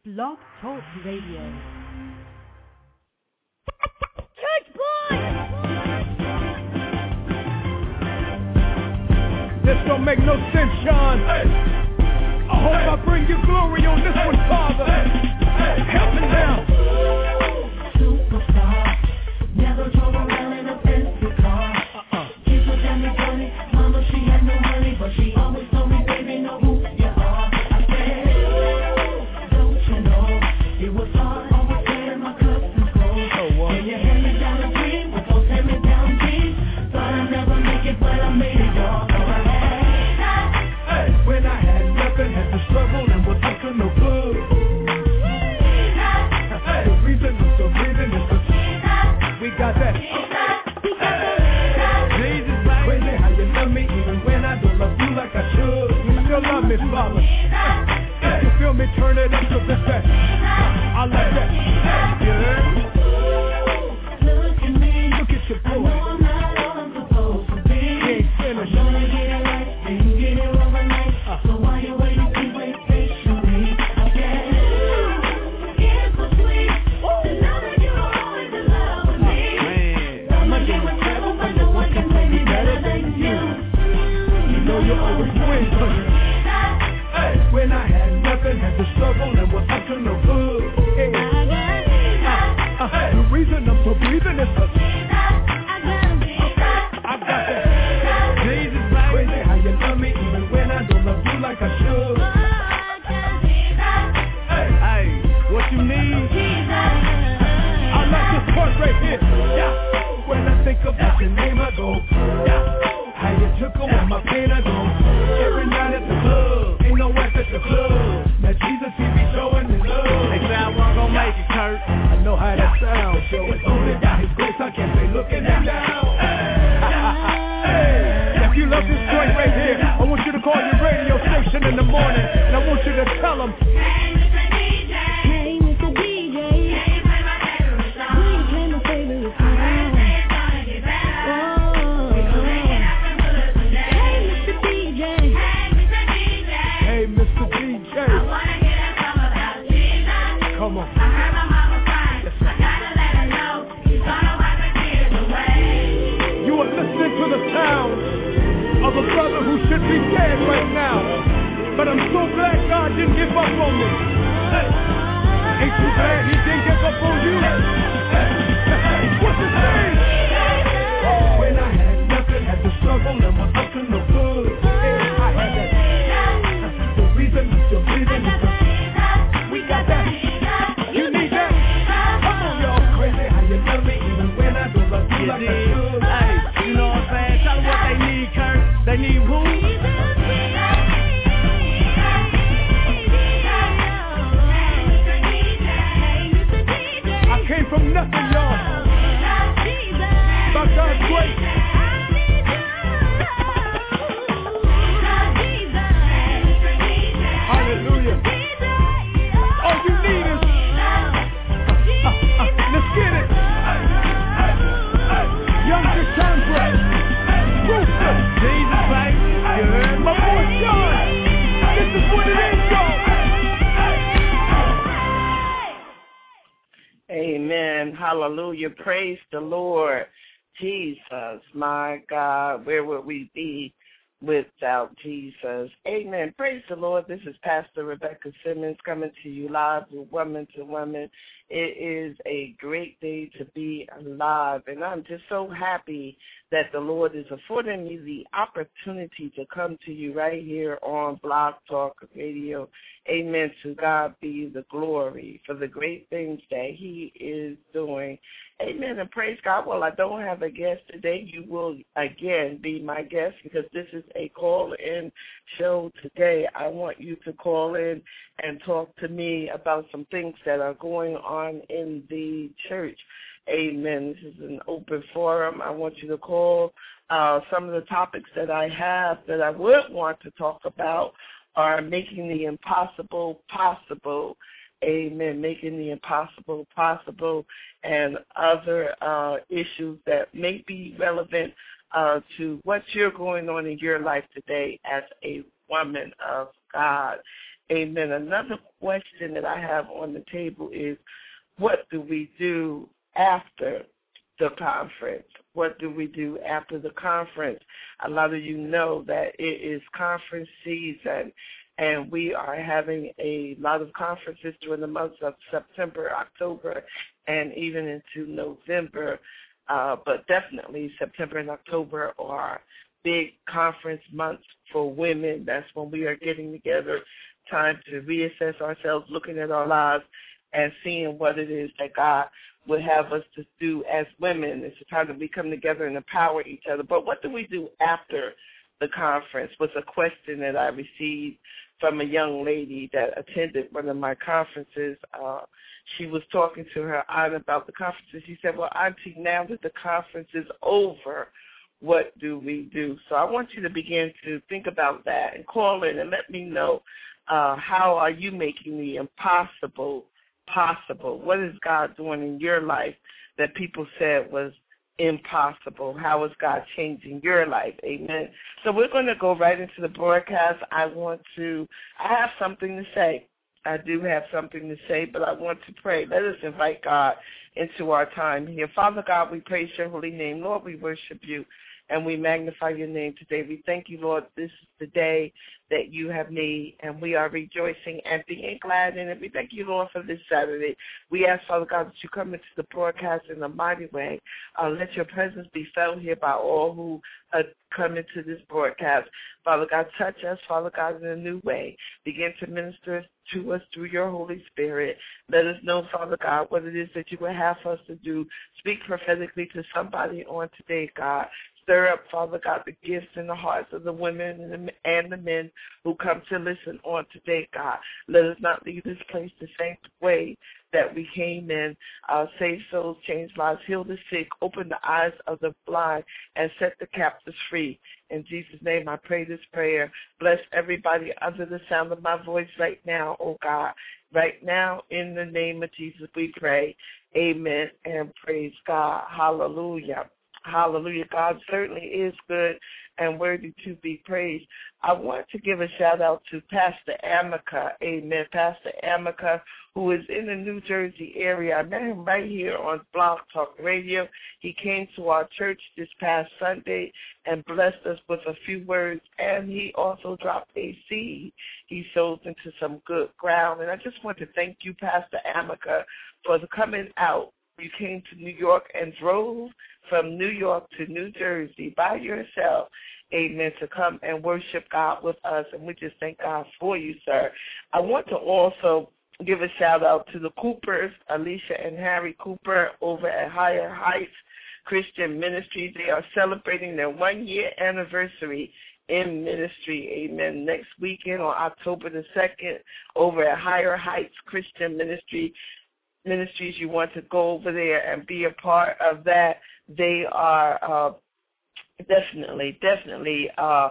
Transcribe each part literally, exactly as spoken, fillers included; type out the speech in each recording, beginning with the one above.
Blog Talk Radio. Church boy! This don't make no sense, Sean. Hey. I hope hey. I bring you glory on this hey. one, Father. Hey. Hey. Help me now. Superstar, never drove around in a fancy car. Uh-uh. Kids looked at me funny. Mama, she had no money, but she always told me, baby, know who you are. I said, don't you know, it was hard, always wearing my cups and clothes. Oh, what? When you hand me down a dream, with those hand me down jeans. Thought I'd never make it, but I made it, y'all. When I had nothing, had to struggle and was up to no good. Hey, the reason I'm still breathing is because we got that. Jesus, crazy how you love me even when I don't love you like I should. You still love me, Father. If you feel me, turn it up to this that. I like that. You heard me? Look at me. Look at your boy. I know I'm not all I'm supposed to be. He ain't finished. I'm gonna get it right, then get it overnight. Uh. So while you're waiting, please wait patiently. I said, it's so sweet to know that you were always in love with me. I'ma get with trouble, but no one can play me better than you. You know you always win, hey, when I had nothing, had to struggle and was up to no good. Hey. Uh, uh, the reason I'm so breathing is because I got that. Jesus, crazy how you love me even when I don't love you like I should. Hey, hey, what you need? I like this part right here. Yeah. When I think about your name, I go. Yeah. How you took away my pain, I go. Every night at the club, ain't no wife at the club. Now Jesus, he be showing his love. They say I wasn't gonna make it, Kurt. I know how that sounds. Show it's only by his grace, I can't say looking him down. Hey, if you love this joint right here, I want you to call your radio station in the morning, and I want you to tell them. Hey, Mister D J. Hey, Mister D J. Can you play my favorite song? Will you play my favorite I heard song? that it's gonna get better. Oh. We gon' make it happen for the today. Hey, Mister D J. Hey, Mister D J. Hey, Mister D J. I wanna hear that song about Jesus. Come on. I heard my mama crying. I gotta let her know he's gonna wipe her tears away. You are listening to the sound of a brother who should be dead right now. But I'm so glad God didn't give up on me. Hey. Ain't you glad he didn't give up on you? Hey. What's his name? When I had nothing, had to struggle and was up to no good. Hey, I had that. The reason I'm still breathing is because we got that. You need that. Come on, y'all. Crazy how you love me even when I don't love you like I should. Hey, you know what I'm saying? Tell them what they need, Kurt. They need who? I came from nothing, y'all. By God's grace. Hallelujah. All you need is uh, uh, let's get it. Young Cassandra, Rooster, Jesus, baby. You heard my boy John. This is what it is, y'all. Amen. Hallelujah. Praise the Lord. Jesus, my God, where would we be without Jesus? Amen. Praise the Lord. This is Pastor Rebecca Simmons coming to you live with Woman to Woman. It is a great day to be alive, and I'm just so happy that the Lord is affording me the opportunity to come to you right here on Blog Talk Radio. Amen. To God be the glory for the great things that he is doing. Amen. And praise God. Well, I don't have a guest today. You will, again, be my guest because this is a call-in show today. I want you to call in and talk to me about some things that are going on in the church. Amen. This is an open forum. I want you to call. Uh, some of the topics that I have that I would want to talk about are making the impossible possible. Amen. Making the impossible possible, and other uh, issues that may be relevant uh, to what you're going on in your life today as a woman of God. Amen. Another question that I have on the table is, what do we do after the conference? What do we do after the conference? A lot of you know that it is conference season, and we are having a lot of conferences during the months of September, October, and even into November. Uh, but definitely September and October are big conference months for women. That's when we are getting together, time to reassess ourselves, looking at our lives, and seeing what it is that God would have us to do as women. It's a time that we come together and empower each other. But what do we do after the conference was a question that I received from a young lady that attended one of my conferences. Uh, she was talking to her aunt about the conference, and she said, well, Auntie, now that the conference is over, what do we do? So I want you to begin to think about that and call in and let me know uh, how are you making the impossible possible? What is God doing in your life that people said was impossible? How is God changing your life? Amen. So we're going to go right into the broadcast. I want to, I have something to say. I do have something to say, but I want to pray. Let us invite God into our time here. Father God, we praise your holy name. Lord, we worship you and we magnify your name today. We thank you, Lord, this is the day that you have made, and we are rejoicing and being glad in it. We thank you, Lord, for this Saturday. We ask, Father God, that you come into the broadcast in a mighty way. Uh, let your presence be felt here by all who uh, come into this broadcast. Father God, touch us, Father God, in a new way. Begin to minister to us through your Holy Spirit. Let us know, Father God, what it is that you would have us to do. Speak prophetically to somebody on today, God. Stir up, Father God, the gifts in the hearts of the women and the, and the men who come to listen on today, God. Let us not leave this place the same way that we came in. Uh, save souls, change lives, heal the sick, open the eyes of the blind, and set the captives free. In Jesus' name, I pray this prayer. Bless everybody under the sound of my voice right now, oh God. Right now, in the name of Jesus, we pray. Amen and praise God. Hallelujah. Hallelujah. God certainly is good and worthy to be praised. I want to give a shout-out to Pastor Amica. Amen. Pastor Amica, who is in the New Jersey area. I met him right here on Blog Talk Radio. He came to our church this past Sunday and blessed us with a few words, and he also dropped a seed. He sowed into some good ground. And I just want to thank you, Pastor Amica, for the coming out. You came to New York and drove from New York to New Jersey by yourself, amen, to come and worship God with us, and we just thank God for you, sir. I want to also give a shout-out to the Coopers, Alicia and Harry Cooper over at Higher Heights Christian Ministry. They are celebrating their one-year anniversary in ministry, amen, next weekend on October the second over at Higher Heights Christian Ministry. Ministries, you want to go over there and be a part of that. They are uh, definitely, definitely uh,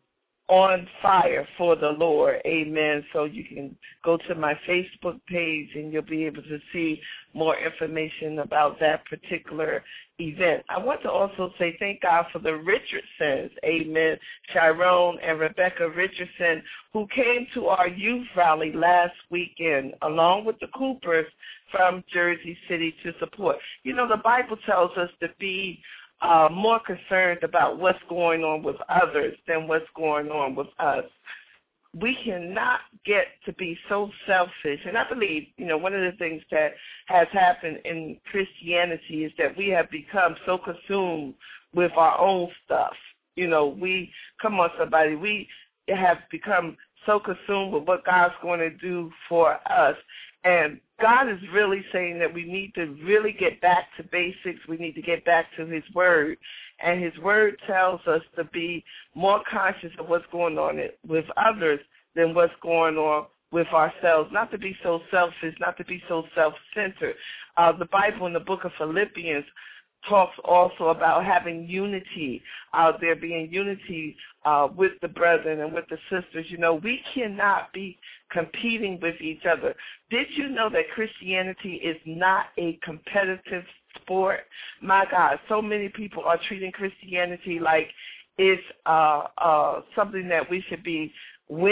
on fire for the Lord. Amen. So you can go to my Facebook page and you'll be able to see more information about that particular event. I want to also say thank God for the Richardsons, amen, Chiron and Rebecca Richardson, who came to our youth rally last weekend, along with the Coopers from Jersey City to support. You know, the Bible tells us to be uh, more concerned about what's going on with others than what's going on with us. We cannot get to be so selfish. And I believe, you know, one of the things that has happened in Christianity is that we have become so consumed with our own stuff. You know, we, come on somebody, we have become so consumed with what God's going to do for us. And God is really saying that we need to really get back to basics. We need to get back to his word. And his word tells us to be more conscious of what's going on with others than what's going on with ourselves, not to be so selfish, not to be so self-centered. Uh, the Bible in the book of Philippians talks also about having unity out there, being unity uh, with the brethren and with the sisters. You know, we cannot be competing with each other. Did you know that Christianity is not a competitive sport? My God, so many people are treating Christianity like it's uh, uh, something that we should be winning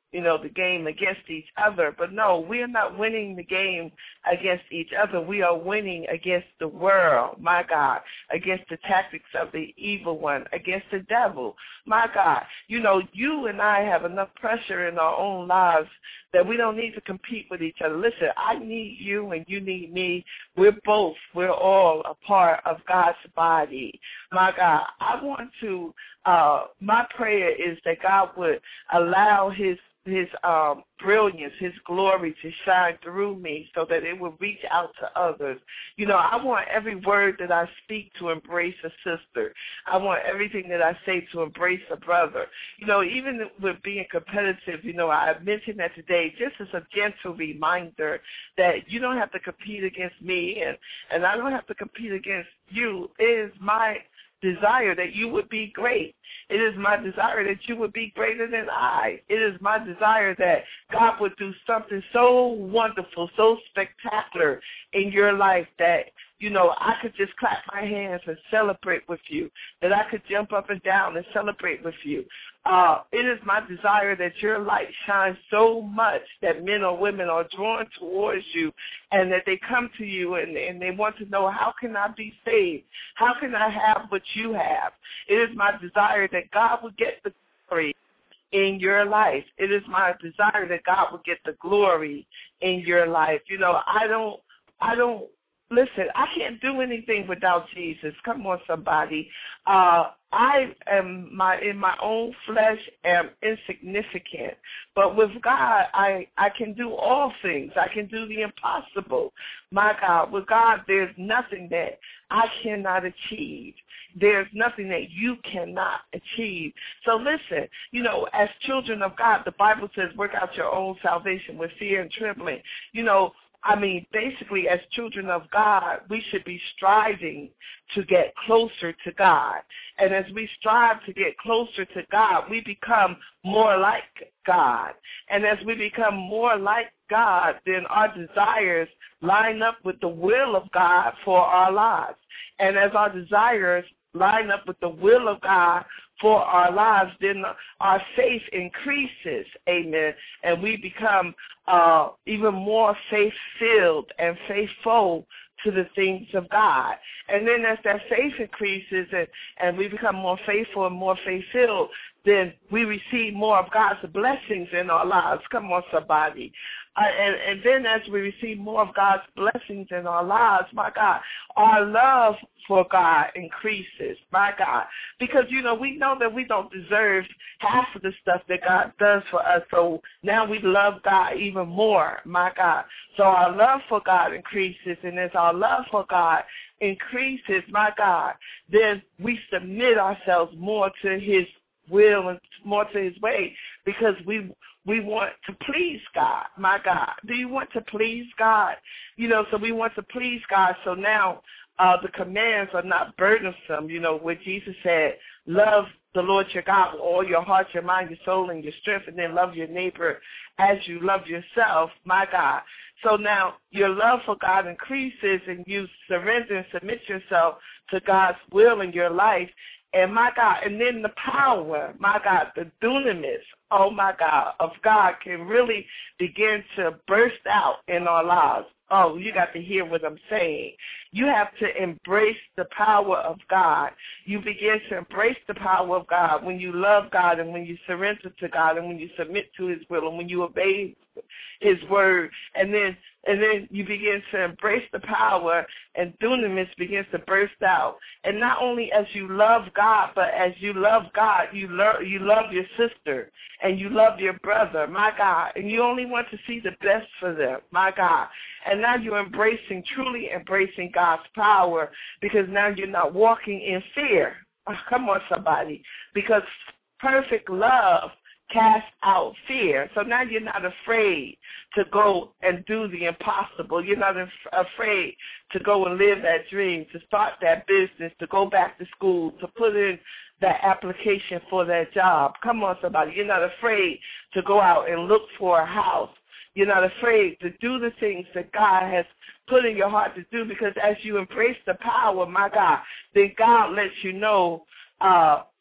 you know, the game against each other. But no, we are not winning the game against each other. We are winning against the world, my God, against the tactics of the evil one, against the devil, my God. You know, you and I have enough pressure in our own lives that we don't need to compete with each other. Listen, I need you and you need me. We're both, we're all a part of God's body. My God, I want to, uh, my prayer is that God would allow his his um, brilliance, his glory to shine through me so that it will reach out to others. You know, I want every word that I speak to embrace a sister. I want everything that I say to embrace a brother. You know, even with being competitive, you know, I mentioned that today just as a gentle reminder that you don't have to compete against me and, and I don't have to compete against you. It is my desire that you would be great. It is my desire that you would be greater than I. It is my desire that God would do something so wonderful, so spectacular in your life that, you know, I could just clap my hands and celebrate with you, that I could jump up and down and celebrate with you. Uh, it is my desire that your light shines so much that men or women are drawn towards you and that they come to you and, and they want to know, how can I be saved? How can I have what you have? It is my desire that God would get the glory in your life. It is my desire that God would get the glory in your life. You know, I don't, I don't, listen, I can't do anything without Jesus. Come on, somebody. Uh, I am my in my own flesh am insignificant, but with God, I I can do all things. I can do the impossible. My God, with God, there's nothing that I cannot achieve. There's nothing that you cannot achieve. So listen, you know, as children of God, the Bible says, work out your own salvation with fear and trembling. You know, I mean, basically, as children of God, we should be striving to get closer to God. And as we strive to get closer to God, we become more like God. And as we become more like God, then our desires line up with the will of God for our lives. And as our desires line up with the will of God for our lives, then our faith increases, amen, and we become uh, even more faith-filled and faithful to the things of God. And then as that faith increases and, and we become more faithful and more faith-filled, then we receive more of God's blessings in our lives. Come on, somebody. Uh, and, and then as we receive more of God's blessings in our lives, my God, our love for God increases, my God. Because, you know, we know that we don't deserve half of the stuff that God does for us. So now we love God even more, my God. So our love for God increases. And as our love for God increases, my God, then we submit ourselves more to his will and more to his way, because we we want to please God, my God. Do you want to please God? You know, so we want to please God. So now uh, the commands are not burdensome, you know, where Jesus said, love the Lord your God with all your heart, your mind, your soul, and your strength, and then love your neighbor as you love yourself, my God. So now your love for God increases and you surrender and submit yourself to God's will in your life. And my God, and then the power, my God, the dunamis, oh my God, of God can really begin to burst out in our lives. Oh, you got to hear what I'm saying. You have to embrace the power of God. You begin to embrace the power of God when you love God and when you surrender to God and when you submit to his will and when you obey his word. And then and then you begin to embrace the power and dunamis begins to burst out. And not only as you love God, but as you love God, you love, you love your sister and you love your brother, my God. And you only want to see the best for them, my God. And now you're embracing, truly embracing God's power, because now you're not walking in fear. Oh, come on, somebody. Because perfect love cast out fear. So now you're not afraid to go and do the impossible. You're not af- afraid to go and live that dream, to start that business, to go back to school, to put in that application for that job. Come on, somebody. You're not afraid to go out and look for a house. You're not afraid to do the things that God has put in your heart to do, because as you embrace the power, my God, then God lets you know uh,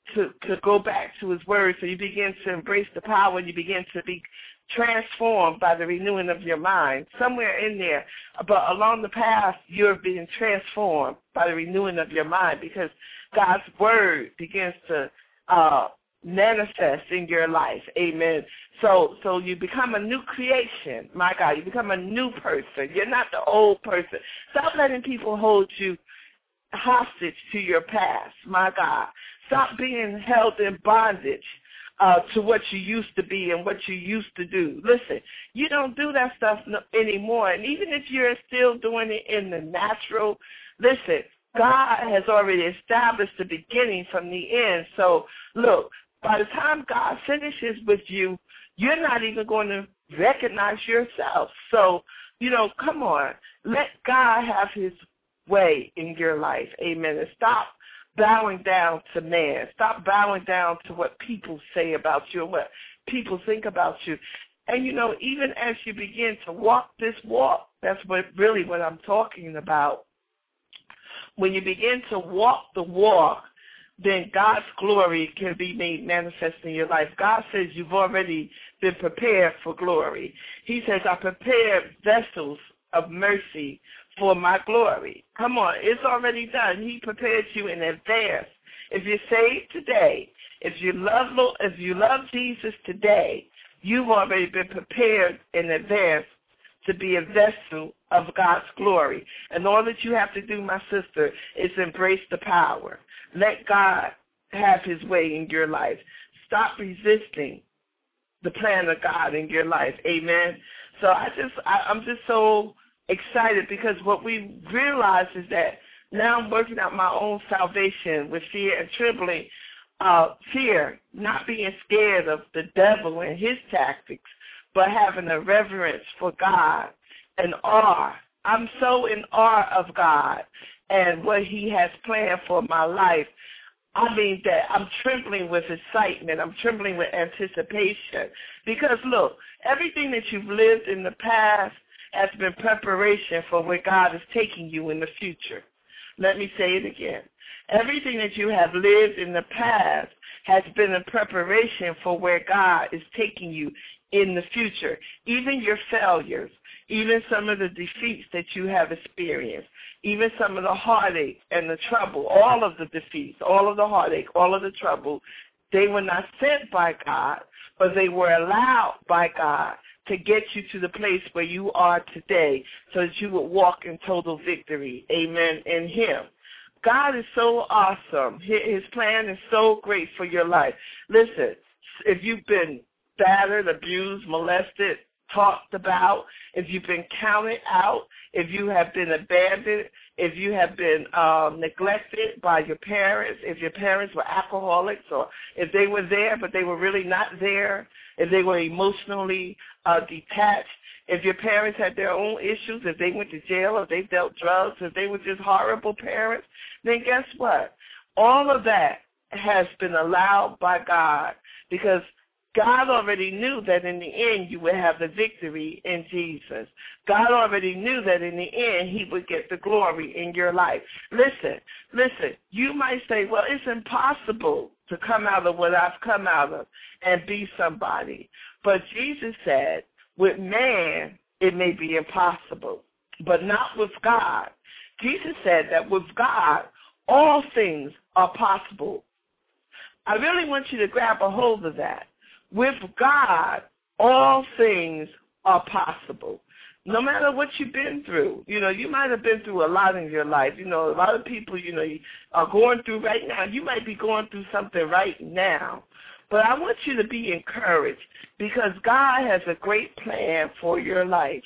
to, to go back to his word. So you begin to embrace the power and you begin to be transformed by the renewing of your mind. Somewhere in there, but along the path, you're being transformed by the renewing of your mind because God's word begins to uh, manifest in your life. Amen. So so you become a new creation. My God, you become a new person. You're not the old person. Stop letting people hold you hostage to your past, my God. Stop being held in bondage uh, to what you used to be and what you used to do. Listen, you don't do that stuff no, anymore. And even if you're still doing it in the natural, listen, God has already established the beginning from the end. So, look, by the time God finishes with you, you're not even going to recognize yourself. So, you know, come on. Let God have his way in your life. Amen. And stop bowing down to man. Stop bowing down to what people say about you and what people think about you. And, you know, even as you begin to walk this walk, that's what really what I'm talking about. When you begin to walk the walk, then God's glory can be made manifest in your life. God says you've already been prepared for glory. He says, I prepared vessels of mercy for my glory. Come on, it's already done. He prepared you in advance. If you're saved today, if you love if you love Jesus today, you've already been prepared in advance to be a vessel of God's glory. And all that you have to do, my sister, is embrace the power. Let God have his way in your life. Stop resisting the plan of God in your life. Amen. So I just, I, I'm just so excited because what we realize is that now I'm working out my own salvation with fear and trembling. Uh, fear, not being scared of the devil and his tactics, but having a reverence for God and awe. I'm so in awe of God and what he has planned for my life. I mean that I'm trembling with excitement. I'm trembling with anticipation. Because, look, everything that you've lived in the past has been preparation for where God is taking you in the future. Let me say it again. Everything that you have lived in the past has been a preparation for where God is taking you in the future. Even your failures, even some of the defeats that you have experienced, even some of the heartache and the trouble, all of the defeats, all of the heartache, all of the trouble, they were not sent by God, but they were allowed by God to get you to the place where you are today so that you would walk in total victory. Amen. In him. God is so awesome. His plan is so great for your life. Listen, if you've been battered, abused, molested, talked about, if you've been counted out, if you have been abandoned, if you have been um, neglected by your parents, if your parents were alcoholics or if they were there but they were really not there, if they were emotionally uh, detached, if your parents had their own issues, if they went to jail, if they dealt drugs, if they were just horrible parents, then guess what? All of that has been allowed by God because God already knew that in the end you would have the victory in Jesus. God already knew that in the end he would get the glory in your life. Listen, listen, you might say, well, it's impossible to come out of what I've come out of and be somebody. But Jesus said, with man, it may be impossible, but not with God. Jesus said that with God, all things are possible. I really want you to grab a hold of that. With God, all things are possible. No matter what you've been through, you know, you might have been through a lot in your life. You know, a lot of people, you know, are going through right now. You might be going through something right now. But I want you to be encouraged because God has a great plan for your life.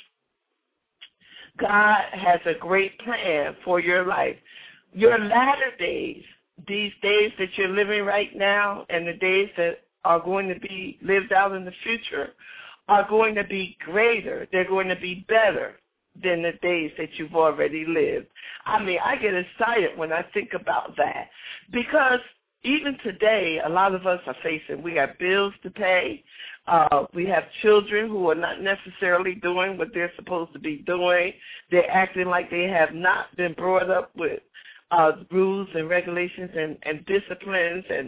God has a great plan for your life. Your latter days, these days that you're living right now and the days that are going to be lived out in the future, are going to be greater. They're going to be better than the days that you've already lived. I mean, I get excited when I think about that because even today, a lot of us are facing, we have bills to pay. Uh, we have children who are not necessarily doing what they're supposed to be doing. They're acting like they have not been brought up with uh, rules and regulations and, and disciplines and,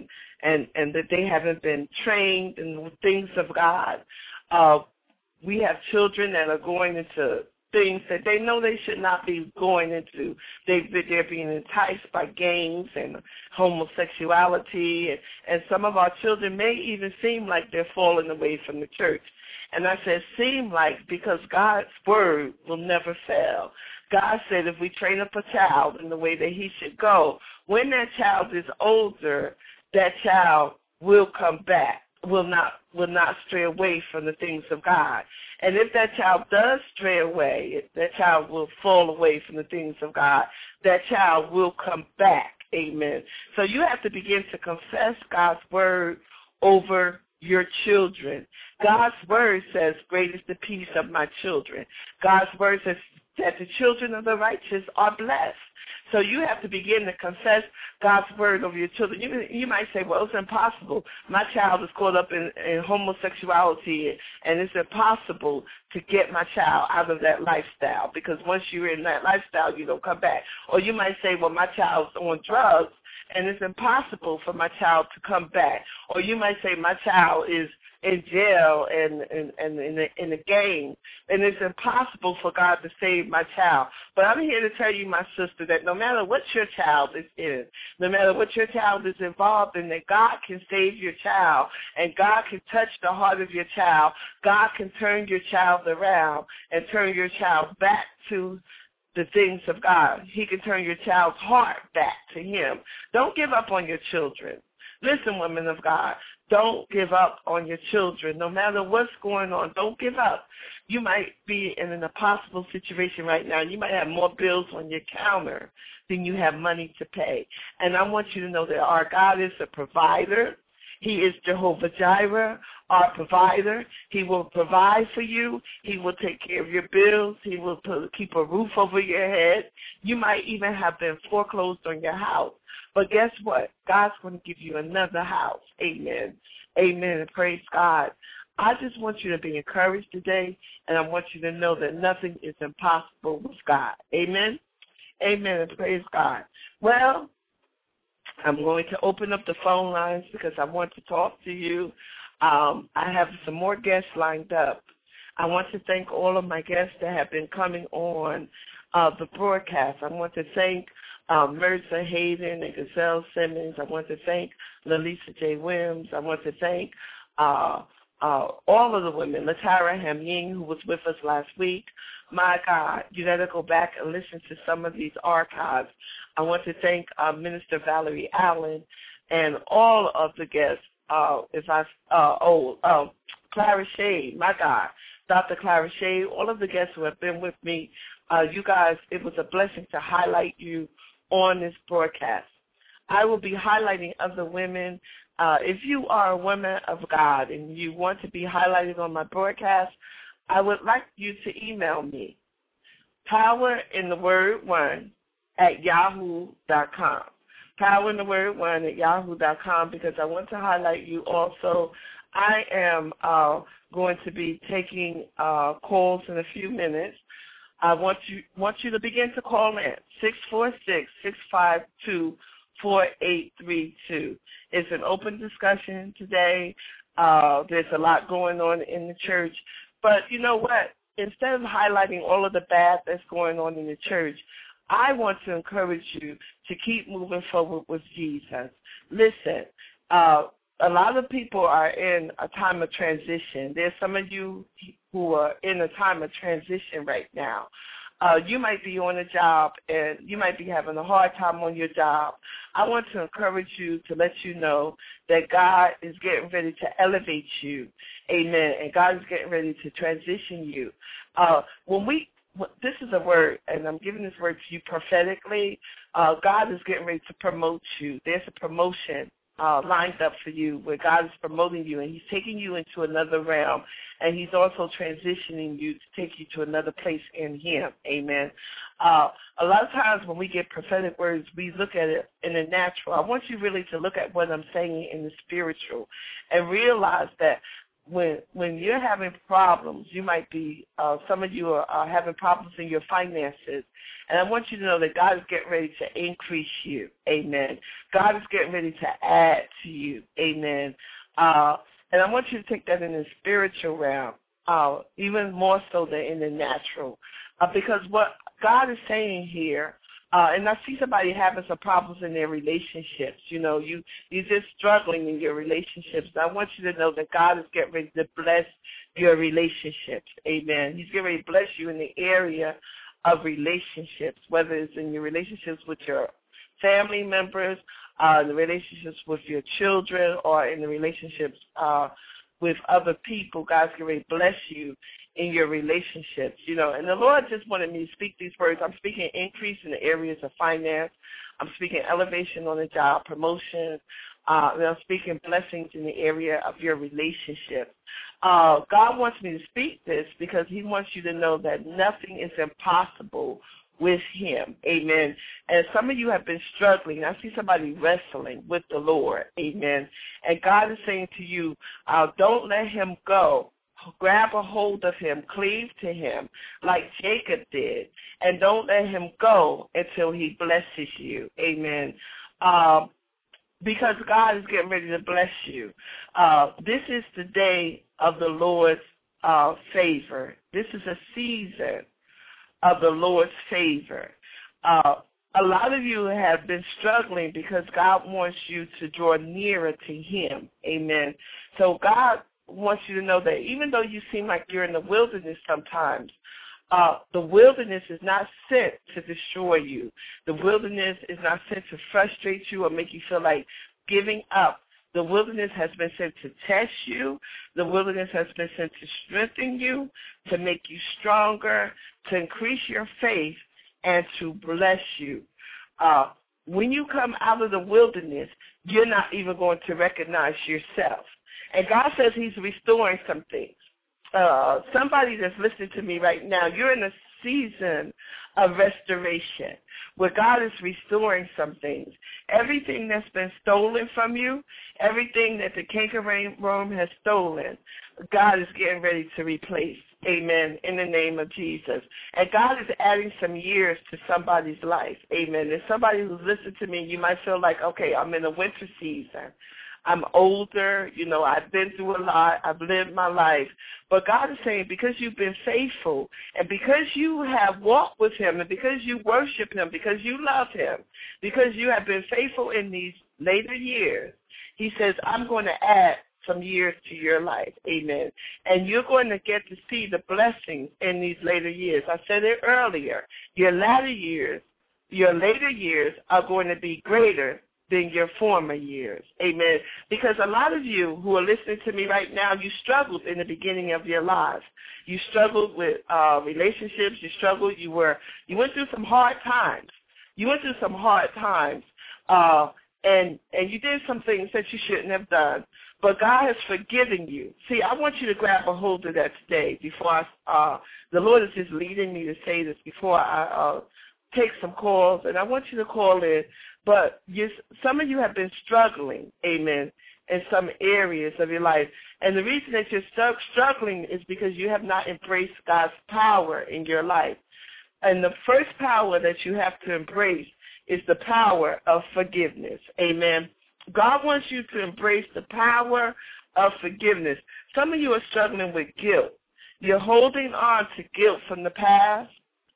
and, and that they haven't been trained in the things of God. Uh, we have children that are going into things that they know they should not be going into. They, they're being enticed by gangs and homosexuality, and, and some of our children may even seem like they're falling away from the church. And I said seem like because God's word will never fail. God said if we train up a child in the way that he should go, when that child is older, that child will come back, will not will not stray away from the things of God. And if that child does stray away, that child will fall away from the things of God. That child will come back. Amen. So you have to begin to confess God's word over your children. God's word says, great is the peace of my children. God's word says that the children of the righteous are blessed. So you have to begin to confess God's word over your children. You, you might say, well, it's impossible. My child is caught up in, in homosexuality, and it's impossible to get my child out of that lifestyle, because once you're in that lifestyle, you don't come back. Or you might say, well, my child's on drugs, and it's impossible for my child to come back. Or you might say, my child is in jail and, and, and in, a, in a gang, and it's impossible for God to save my child. But I'm here to tell you, my sister, that no matter what your child is in, no matter what your child is involved in, that God can save your child, and God can touch the heart of your child. God can turn your child around and turn your child back to the things of God. He can turn your child's heart back to him. Don't give up on your children. Listen, women of God, don't give up on your children. No matter what's going on, don't give up. You might be in an impossible situation right now. You might have more bills on your counter than you have money to pay. And I want you to know that our God is a provider. He is Jehovah Jireh, our provider. He will provide for you. He will take care of your bills. He will put, keep a roof over your head. You might even have been foreclosed on your house. But guess what? God's going to give you another house. Amen. Amen. And praise God. I just want you to be encouraged today, and I want you to know that nothing is impossible with God. Amen. Amen. And praise God. Well, I'm going to open up the phone lines because I want to talk to you. Um, I have some more guests lined up. I want to thank all of my guests that have been coming on uh, the broadcast. I want to thank um, Mirza Hayden and Gazelle Simmons. I want to thank Lalisa J. Wims. I want to thank uh, uh, all of the women, Latara Hamying, who was with us last week. My God, you got to go back and listen to some of these archives. I want to thank uh, Minister Valerie Allen and all of the guests. Uh, if I uh, oh uh, Clara Shade, my God, Doctor Clara Shade, all of the guests who have been with me. Uh, you guys, it was a blessing to highlight you on this broadcast. I will be highlighting other women. Uh, if you are a woman of God and you want to be highlighted on my broadcast, I would like you to email me, power in the word one at yahoo dot com. Power in the word one at yahoo dot com, because I want to highlight you also. I am uh, going to be taking uh, calls in a few minutes. I want you want you to begin to call in, six four six, six five two, four eight three two. It's an open discussion today. Uh, there's a lot going on in the church. But you know what? Instead of highlighting all of the bad that's going on in the church, I want to encourage you to keep moving forward with Jesus. Listen, uh, a lot of people are in a time of transition. There's some of you who are in a time of transition right now. Uh, you might be on a job and you might be having a hard time on your job. I want to encourage you to let you know that God is getting ready to elevate you. Amen. And God is getting ready to transition you. Uh, when we This is a word, and I'm giving this word to you prophetically. Uh, God is getting ready to promote you. There's a promotion uh, lined up for you where God is promoting you, and he's taking you into another realm, and he's also transitioning you to take you to another place in him. Amen. Uh, a lot of times when we get prophetic words, we look at it in the natural. I want you really to look at what I'm saying in the spiritual and realize that when when you're having problems, you might be, uh, some of you are, are having problems in your finances. And I want you to know that God is getting ready to increase you. Amen. God is getting ready to add to you. Amen. Uh, and I want you to take that in the spiritual realm, uh, even more so than in the natural. Uh, because what God is saying here, uh, and I see somebody having some problems in their relationships. You know, you, you're just struggling in your relationships. I want you to know that God is getting ready to bless your relationships. Amen. He's getting ready to bless you in the area of relationships, whether it's in your relationships with your family members, uh, the relationships with your children, or in the relationships uh, with other people. God's going to bless you in your relationships, you know. And the Lord just wanted me to speak these words. I'm speaking increase in the areas of finance. I'm speaking elevation on the job, promotion. Uh, and I'm speaking blessings in the area of your relationship. Uh, God wants me to speak this because he wants you to know that nothing is impossible with him. Amen. And some of you have been struggling. I see somebody wrestling with the Lord. Amen. And God is saying to you, uh, don't let him go. Grab a hold of him, cleave to him like Jacob did, and don't let him go until he blesses you. Amen. Um, because God is getting ready to bless you. Uh, this is the day of the Lord's uh, favor. This is a season of the Lord's favor. Uh, a lot of you have been struggling because God wants you to draw nearer to him. Amen. So God wants you to know that even though you seem like you're in the wilderness sometimes, uh, the wilderness is not sent to destroy you. The wilderness is not sent to frustrate you or make you feel like giving up. The wilderness has been sent to test you. The wilderness has been sent to strengthen you, to make you stronger, to increase your faith, and to bless you. Uh, when you come out of the wilderness, you're not even going to recognize yourself. And God says he's restoring some things. Uh, somebody that's listening to me right now, you're in a season of restoration where God is restoring some things. Everything that's been stolen from you, everything that the cankerworm has stolen, God is getting ready to replace. Amen, in the name of Jesus. And God is adding some years to somebody's life. Amen. And somebody who's listening to me, you might feel like, okay, I'm in a winter season. I'm older, you know, I've been through a lot, I've lived my life. But God is saying because you've been faithful and because you have walked with him and because you worship him, because you love him, because you have been faithful in these later years, he says, I'm going to add some years to your life. Amen. And you're going to get to see the blessings in these later years. I said it earlier. Your latter years, your later years are going to be greater than your former years. Amen. Because a lot of you who are listening to me right now, you struggled in the beginning of your lives. You struggled with uh, relationships. You struggled. You were, you went through some hard times. You went through some hard times. Uh, and, and you did some things that you shouldn't have done. But God has forgiven you. See, I want you to grab a hold of that today before I, uh, the Lord is just leading me to say this before I uh, take some calls. And I want you to call in. But you, some of you have been struggling, amen, in some areas of your life. And the reason that you're stuck struggling is because you have not embraced God's power in your life. And the first power that you have to embrace is the power of forgiveness, amen. God wants you to embrace the power of forgiveness. Some of you are struggling with guilt. You're holding on to guilt from the past.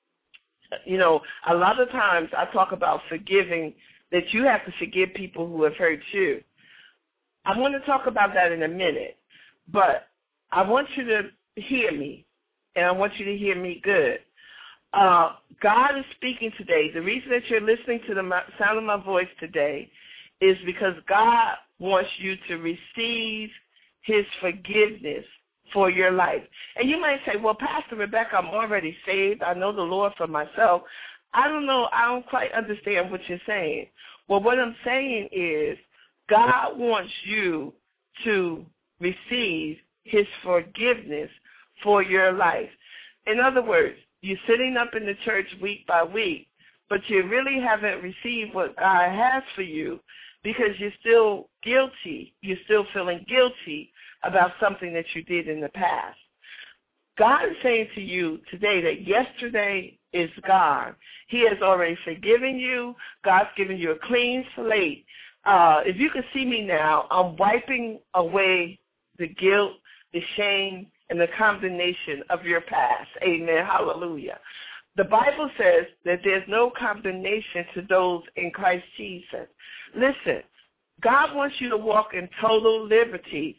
You know, a lot of times I talk about forgiving, that you have to forgive people who have hurt you. I'm going to talk about that in a minute, but I want you to hear me, and I want you to hear me good. Uh, God is speaking today. The reason that you're listening to the sound of my voice today is because God wants you to receive his forgiveness for your life. And you might say, well, Pastor Rebecca, I'm already saved. I know the Lord for myself. I don't know. I don't quite understand what you're saying. Well, what I'm saying is God wants you to receive his forgiveness for your life. In other words, you're sitting up in the church week by week, but you really haven't received what God has for you because you're still guilty. You're still feeling guilty about something that you did in the past. God is saying to you today that yesterday is gone. He has already forgiven you. God's given you a clean slate. Uh, if you can see me now, I'm wiping away the guilt, the shame, and the condemnation of your past. Amen. Hallelujah. The Bible says that there's no condemnation to those in Christ Jesus. Listen, God wants you to walk in total liberty.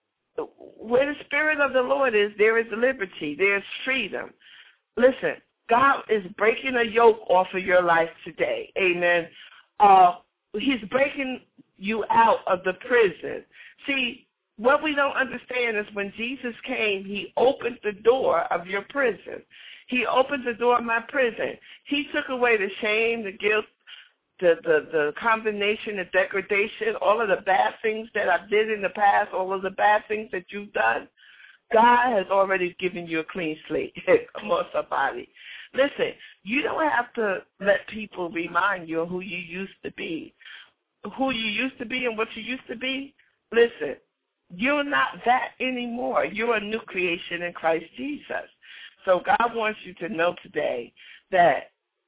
Where the Spirit of the Lord is, there is liberty. There's freedom. Listen, God is breaking a yoke off of your life today. Amen. Uh, he's breaking you out of the prison. See, what we don't understand is when Jesus came, he opened the door of your prison. He opened the door of my prison. He took away the shame, the guilt, the, the, the condemnation, the degradation, all of the bad things that I did in the past, all of the bad things that you've done. God has already given you a clean slate. Come on, somebody. Listen, you don't have to let people remind you of who you used to be. Who you used to be and what you used to be, listen, you're not that anymore. You're a new creation in Christ Jesus. So God wants you to know today that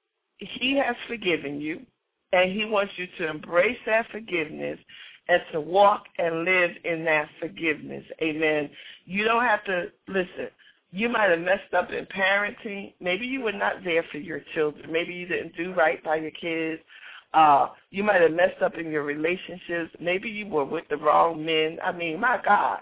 he has forgiven you, and he wants you to embrace that forgiveness and to walk and live in that forgiveness. Amen. You don't have to, listen, you might have messed up in parenting. Maybe you were not there for your children. Maybe you didn't do right by your kids. Uh, you might have messed up in your relationships. Maybe you were with the wrong men. I mean, my God.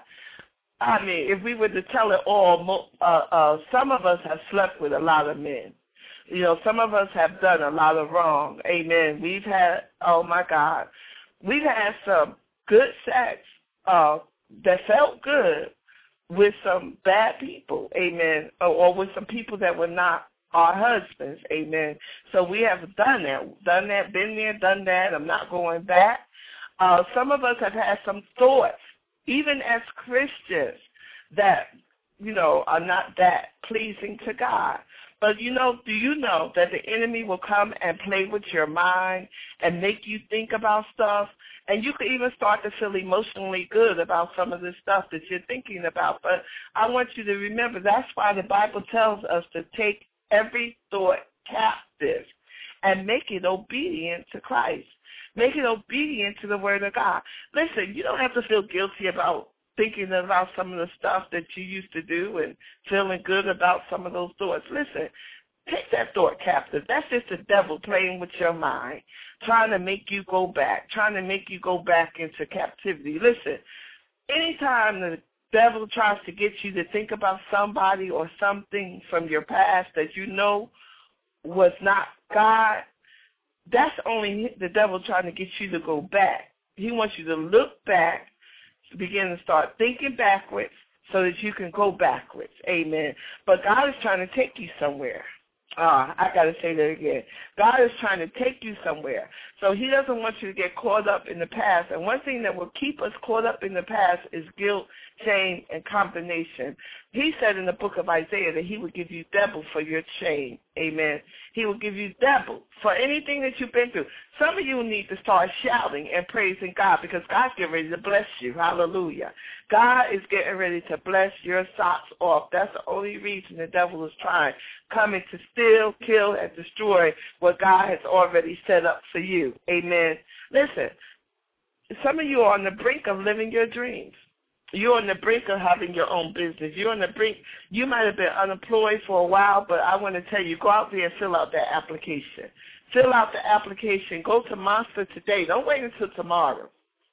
I mean, if we were to tell it all, uh, uh, some of us have slept with a lot of men. You know, some of us have done a lot of wrong. Amen. We've had, oh, my God, we've had some good sex uh, that felt good with some bad people. Amen. Or, or with some people that were not our husbands. Amen. So we have done that, done that, been there, done that. I'm not going back. Uh, some of us have had some thoughts, even as Christians, that, you know, are not that pleasing to God. But, you know, do you know that the enemy will come and play with your mind and make you think about stuff? And you could even start to feel emotionally good about some of the stuff that you're thinking about. But I want you to remember that's why the Bible tells us to take every thought captive and make it obedient to Christ. Make it obedient to the word of God. Listen, you don't have to feel guilty about thinking about some of the stuff that you used to do and feeling good about some of those thoughts. Listen, take that thought captive. That's just the devil playing with your mind, trying to make you go back, trying to make you go back into captivity. Listen, anytime the devil tries to get you to think about somebody or something from your past that you know was not God, that's only the devil trying to get you to go back. He wants you to look back, begin to start thinking backwards so that you can go backwards. Amen. But God is trying to take you somewhere. Ah, I got to say that again. God is trying to take you somewhere. So he doesn't want you to get caught up in the past. And one thing that will keep us caught up in the past is guilt, shame, and condemnation. He said in the book of Isaiah that he would give you double for your shame. Amen. He will give you double for anything that you've been through. Some of you need to start shouting and praising God because God's getting ready to bless you. Hallelujah. God is getting ready to bless your socks off. That's the only reason the devil is trying, coming to steal, kill, and destroy what God has already set up for you. Amen. Listen, some of you are on the brink of living your dreams. You're on the brink of having your own business. You're on the brink. You might have been unemployed for a while, but I want to tell you, go out there and fill out that application. Fill out the application. Go to Monster today. Don't wait until tomorrow.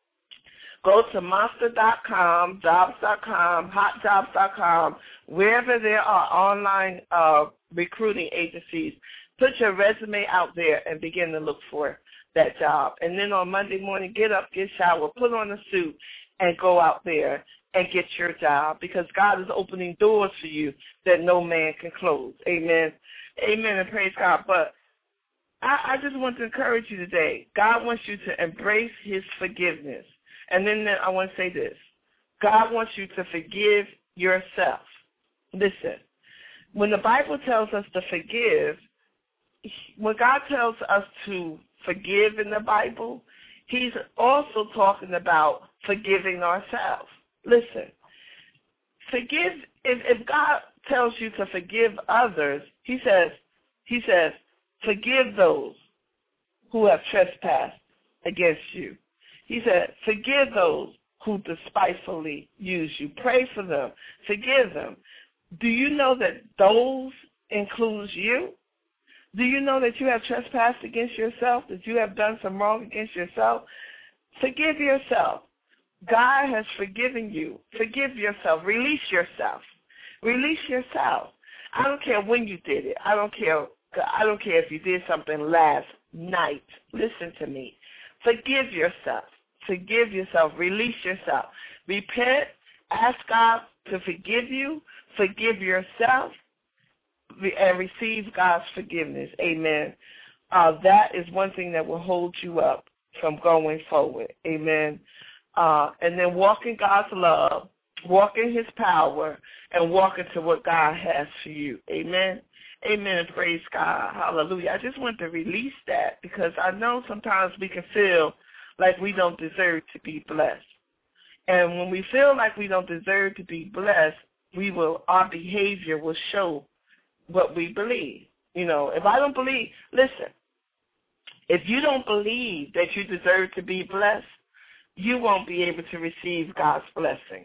Go to monster dot com, jobs dot com, hot jobs dot com, wherever there are online uh, recruiting agencies. Put your resume out there and begin to look for that job. And then on Monday morning, get up, get showered, put on a suit, and go out there and get your job because God is opening doors for you that no man can close. Amen. Amen, and praise God. But I, I just want to encourage you today. God wants you to embrace his forgiveness. And then I want to say this. God wants you to forgive yourself. Listen, when the Bible tells us to forgive, when God tells us to forgive in the Bible, he's also talking about forgiving ourselves. Listen, forgive, if, if God tells you to forgive others, he says, he says, forgive those who have trespassed against you. He said, forgive those who despitefully use you. Pray for them. Forgive them. Do you know that those includes you? Do you know that you have trespassed against yourself, that you have done some wrong against yourself? Forgive yourself. God has forgiven you. Forgive yourself. Release yourself. Release yourself. I don't care when you did it. I don't care. I don't care if you did something last night. Listen to me. Forgive yourself. Forgive yourself. Release yourself. Repent. Ask God to forgive you. Forgive yourself. And receive God's forgiveness. Amen. Uh, that is one thing that will hold you up from going forward. Amen. Uh, and then walk in God's love, walk in his power, and walk into what God has for you. Amen. Amen. Praise God. Hallelujah. I just want to release that because I know sometimes we can feel like we don't deserve to be blessed. And when we feel like we don't deserve to be blessed, we will, our behavior will show what we believe. You know, if I don't believe, listen, if you don't believe that you deserve to be blessed, you won't be able to receive God's blessings.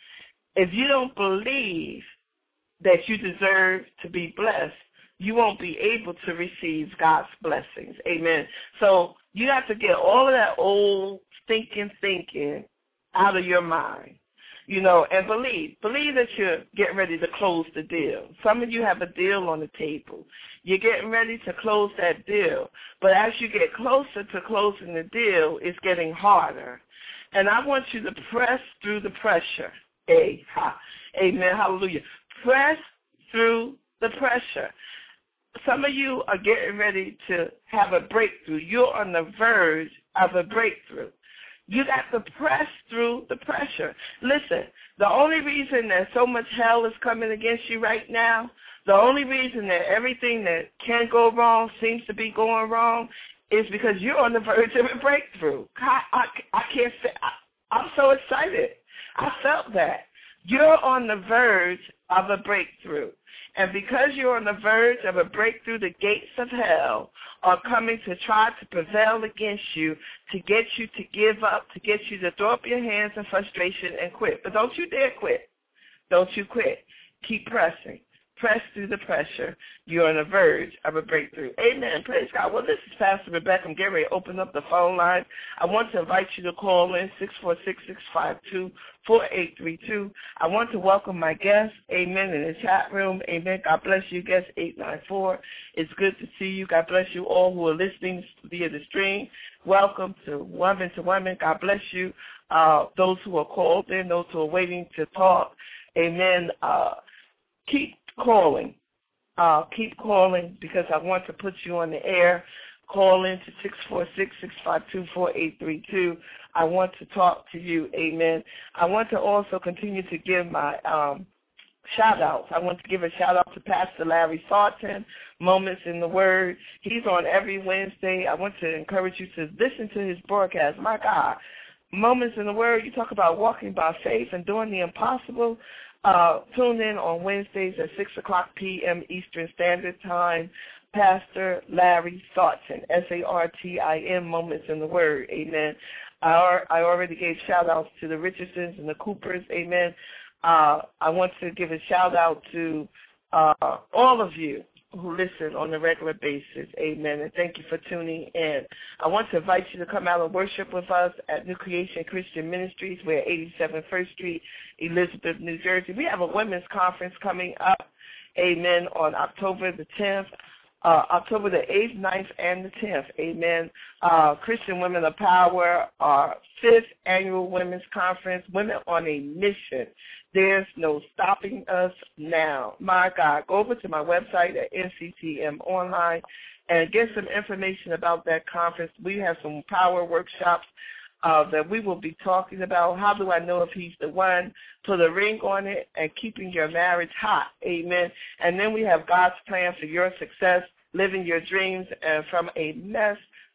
If you don't believe that you deserve to be blessed, you won't be able to receive God's blessings. Amen. So you have to get all of that old stinking thinking out of your mind. You know, and believe. Believe that you're getting ready to close the deal. Some of you have a deal on the table. You're getting ready to close that deal. But as you get closer to closing the deal, it's getting harder. And I want you to press through the pressure. A, ha, amen, hallelujah. Press through the pressure. Some of you are getting ready to have a breakthrough. You're on the verge of a breakthrough. You got to press through the pressure. Listen, the only reason that so much hell is coming against you right now, the only reason that everything that can go wrong seems to be going wrong is because you're on the verge of a breakthrough. I, I, I can't say, I, I'm so excited. I felt that. You're on the verge of a breakthrough. And because you're on the verge of a breakthrough, the gates of hell are coming to try to prevail against you, to get you to give up, to get you to throw up your hands in frustration and quit. But don't you dare quit. Don't you quit. Keep pressing. Press through the pressure. You're on the verge of a breakthrough. Amen. Praise God. Well, this is Pastor Rebecca. I'm getting ready to open up the phone line. I want to invite you to call in six four six, six five two, four eight three two. I want to welcome my guests. Amen. In the chat room. Amen. God bless you, guest eight nine four. It's good to see you. God bless you all who are listening via the stream. Welcome to Woman to Women. God bless you. Uh, those who are called in, those who are waiting to talk. Amen. Uh, keep calling. Uh, keep calling because I want to put you on the air. Call in to six four six, six five two, four eight three two. I want to talk to you. Amen. I want to also continue to give my um, shout-outs. I want to give a shout-out to Pastor Larry Thornton, Moments in the Word. He's on every Wednesday. I want to encourage you to listen to his broadcast. My God, Moments in the Word, you talk about walking by faith and doing the impossible. Uh, tune in on Wednesdays at six o'clock p.m. Eastern Standard Time. Pastor Larry Thornton, S A R T I N, Moments in the Word. Amen. I, I already gave shout-outs to the Richardsons and the Coopers. Amen. Uh, I want to give a shout-out to uh, all of you who listen on a regular basis. Amen. And thank you for tuning in. I want to invite you to come out and worship with us at New Creation Christian Ministries. We're at eighty-seven First Street, Elizabeth, New Jersey. We have a women's conference coming up, amen, on October the tenth. Uh, October the eighth, ninth, and the tenth. Amen. Uh, Christian Women of Power, our fifth annual women's conference, Women on a Mission. There's no stopping us now. My God, go over to my website at N C T M Online and get some information about that conference. We have some power workshops uh, that we will be talking about. How do I know if he's the one? Put a ring on it and keeping your marriage hot. Amen. And then we have God's plan for your success, living your dreams and from a mess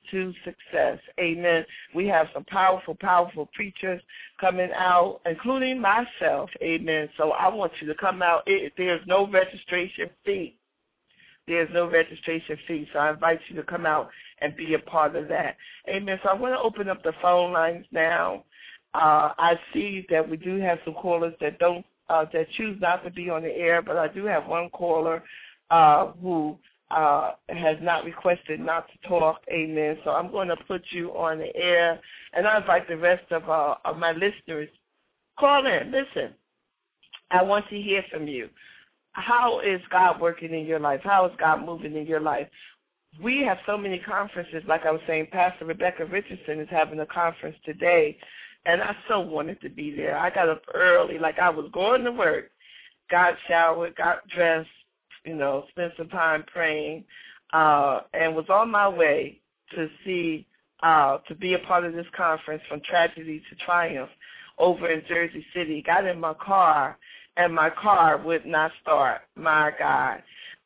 to success. Amen. We have some powerful, powerful preachers coming out, including myself. Amen. So I want you to come out. It, there's no registration fee. There's no registration fee. So I invite you to come out and be a part of that. Amen. So I want to open up the phone lines now. Uh, I see that we do have some callers that don't, uh, that choose not to be on the air, but I do have one caller uh, who uh, has not requested not to talk. Amen. So I'm going to put you on the air, and I invite the rest of, uh, of my listeners, call in. Listen, I want to hear from you. How is God working in your life? How is God moving in your life? We have so many conferences. Like I was saying, Pastor Rebecca Richardson is having a conference today, and I so wanted to be there. I got up early, like I was going to work, got showered, got dressed, you know, spent some time praying, uh, and was on my way to see, uh, to be a part of this conference, From Tragedy to Triumph, over in Jersey City. Got in my car, and my car would not start. My God.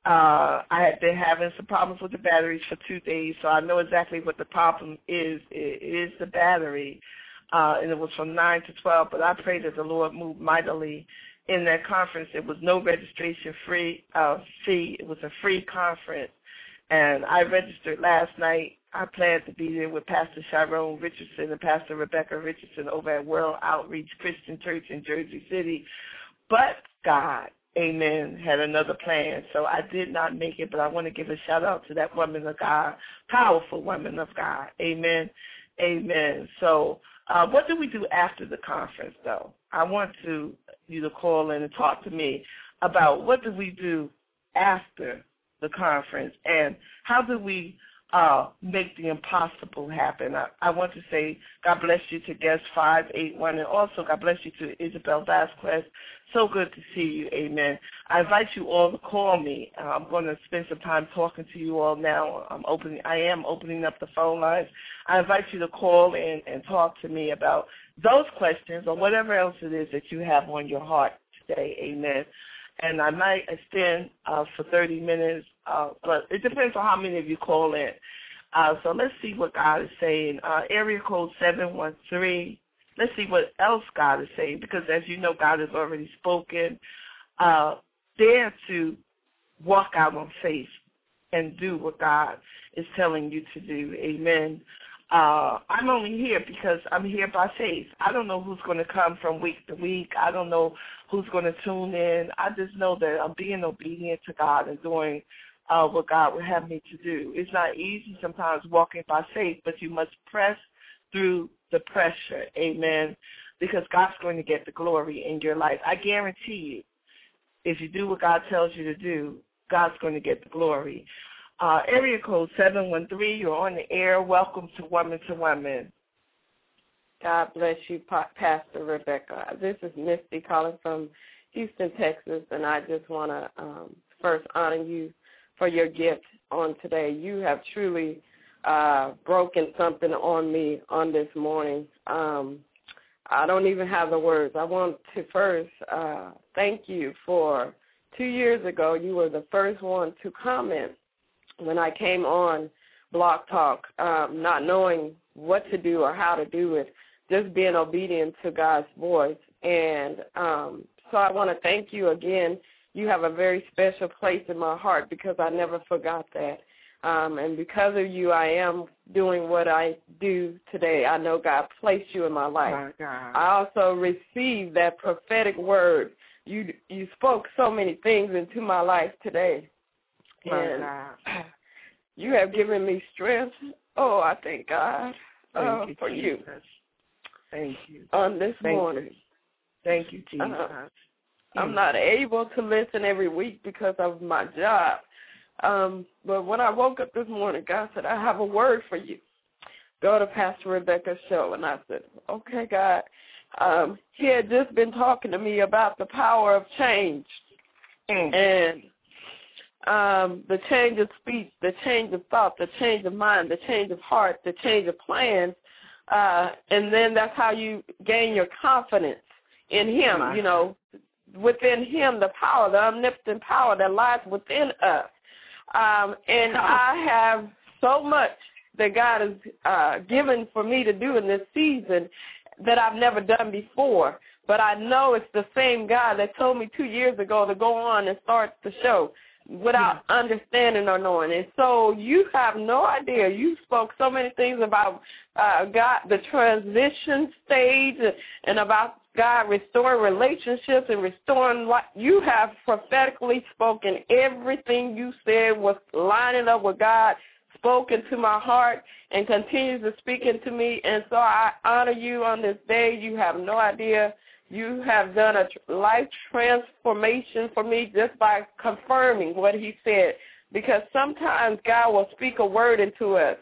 Uh, I had been having some problems with the batteries for two days, so I know exactly what the problem is. It is the battery. Uh, and it was from nine to twelve, but I pray that the Lord moved mightily in that conference. It was no registration free uh, fee. It was a free conference, and I registered last night. I plan to be there with Pastor Sharon Richardson and Pastor Rebecca Richardson over at World Outreach Christian Church in Jersey City, but God, amen, had another plan, so I did not make it, but I want to give a shout-out to that woman of God, powerful woman of God, amen, amen. So Uh, what do we do after the conference, though? I want to you to call in and talk to me about what do we do after the conference, and how do we uh, make the impossible happen. I, I want to say God bless you to guest five eight one, and also God bless you to Isabel Vasquez. So good to see you, amen. I invite you all to call me. Uh, I'm going to spend some time talking to you all now. I'm opening, I am opening up the phone lines. I invite you to call in and talk to me about those questions or whatever else it is that you have on your heart today, amen. And I might extend uh, for thirty minutes, uh, but it depends on how many of you call in. Uh, so let's see what God is saying. Uh, area code seven one three. Let's see what else God is saying, because as you know, God has already spoken. Uh, dare to walk out on faith and do what God is telling you to do. Amen. Uh, I'm only here because I'm here by faith. I don't know who's going to come from week to week. I don't know who's going to tune in. I just know that I'm being obedient to God and doing uh, what God would have me to do. It's not easy sometimes walking by faith, but you must press through the pressure, amen, because God's going to get the glory in your life. I guarantee you, if you do what God tells you to do, God's going to get the glory. Uh, area code seven one three, you're on the air. Welcome to Woman to Woman. God bless you, Pastor Rebecca. This is Misty calling from Houston, Texas, and I just want to um, first honor you for your gift on today. You have truly uh, broken something on me on this morning. Um, I don't even have the words. I want to first uh, thank you for two years ago, you were the first one to comment when I came on Blog Talk, um, not knowing what to do or how to do it, just being obedient to God's voice. And um, so I want to thank you again. You have a very special place in my heart because I never forgot that. Um, and because of you, I am doing what I do today. I know God placed you in my life. My God. I also received that prophetic word. You you spoke so many things into my life today. My and God. You have given me strength. Oh, I thank God uh, Thank you, for Jesus. you Thank you. on this Thank morning. You. Thank you, Jesus. Uh, I'm not able to listen every week because of my job. Um, but when I woke up this morning, God said, I have a word for you. Go to Pastor Rebecca's show. And I said, okay, God. Um, he had just been talking to me about the power of change. Mm. And um, the change of speech, the change of thought, the change of mind, the change of heart, the change of plans. Uh, and then that's how you gain your confidence in him, My you know, within him, the power, the omnipotent power that lies within us. Um, and I have so much that God has uh, given for me to do in this season that I've never done before. But I know it's the same God that told me two years ago to go on and start the show without yeah. understanding or knowing. And so you have no idea. You spoke so many things about uh, God, the transition stage, and about God restoring relationships and restoring life. You have prophetically spoken. Everything you said was lining up with God, spoken to my heart, and continues to speak into me. And so I honor you on this day. You have no idea. You have done a life transformation for me just by confirming what he said, because sometimes God will speak a word into us,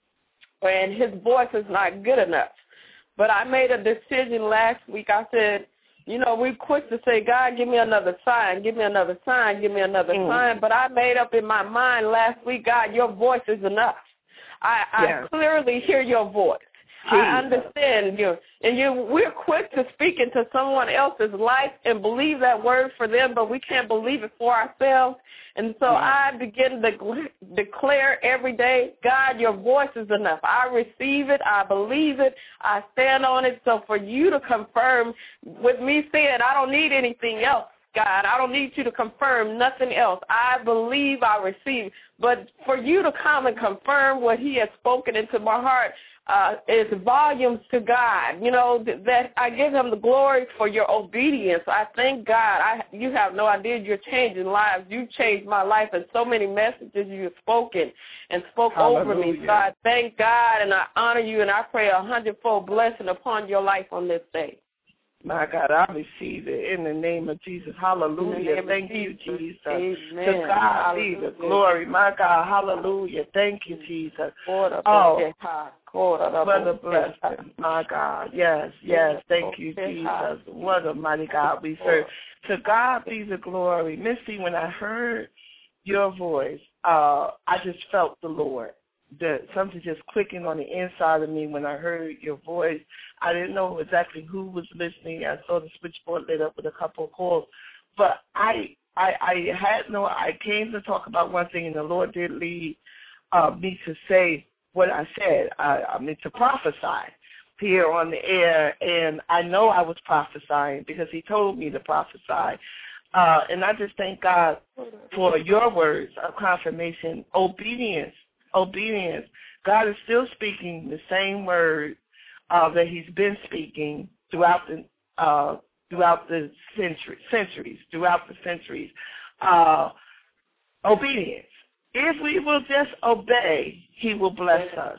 and his voice is not good enough. But I made a decision last week. I said, you know, we're quick to say, God, give me another sign, give me another sign, give me another mm. sign. But I made up in my mind last week, God, your voice is enough. I, yeah. I clearly hear your voice. Jeez. I understand you. And you, we're quick to speak into someone else's life and believe that word for them, but we can't believe it for ourselves. And so yeah. I begin to declare every day, God, your voice is enough. I receive it. I believe it. I stand on it. So for you to confirm with me saying I don't need anything else, God, I don't need you to confirm nothing else. I believe, I receive. But for you to come and confirm what he has spoken into my heart, Uh, is volumes to God. You know, th- that I give him the glory for your obedience. I thank God. I, you have no idea you're changing lives. You changed my life, and so many messages you have spoken and spoke Hallelujah. Over me. So I thank God, and I honor you, and I pray a hundredfold blessing upon your life on this day. My God, I receive it in the name of Jesus. Hallelujah. Thank you, Jesus. Amen. To God be the glory. My God, hallelujah. Thank you, Jesus. Oh, what a blessing. My God. Yes, yes. Thank you, Jesus. What a mighty God we serve. To God be the glory. Missy, when I heard your voice, uh, I just felt the Lord. The, something just clicking on the inside of me when I heard your voice. I didn't know exactly who was listening. I saw the switchboard lit up with a couple of calls. But I I, I had no, I came to talk about one thing, and the Lord did lead uh, me to say what I said. I, I mean, to prophesy here on the air. And I know I was prophesying because he told me to prophesy. Uh, and I just thank God for your words of confirmation, obedience. Obedience. God is still speaking the same word uh, that he's been speaking throughout the uh, throughout the century, centuries, throughout the centuries. Uh, obedience. If we will just obey, he will bless us.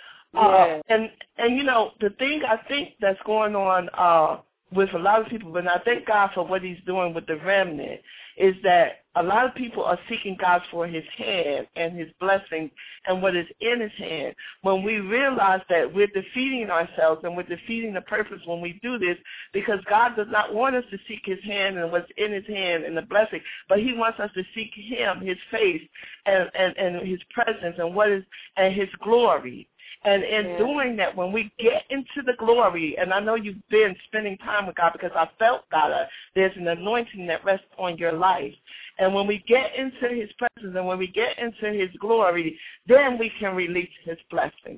Uh, and and you know the thing I think that's going on uh, with a lot of people, and I thank God for what he's doing with the remnant, is that a lot of people are seeking God for his hand and his blessing and what is in his hand. When we realize that we're defeating ourselves and we're defeating the purpose when we do this, because God does not want us to seek his hand and what's in his hand and the blessing, but he wants us to seek him, his face, and, and, and his presence and what is and his glory. And in yeah. doing that, when we get into the glory, and I know you've been spending time with God because I felt God, uh, there's an anointing that rests on your life. And when we get into his presence and when we get into his glory, then we can release his blessings.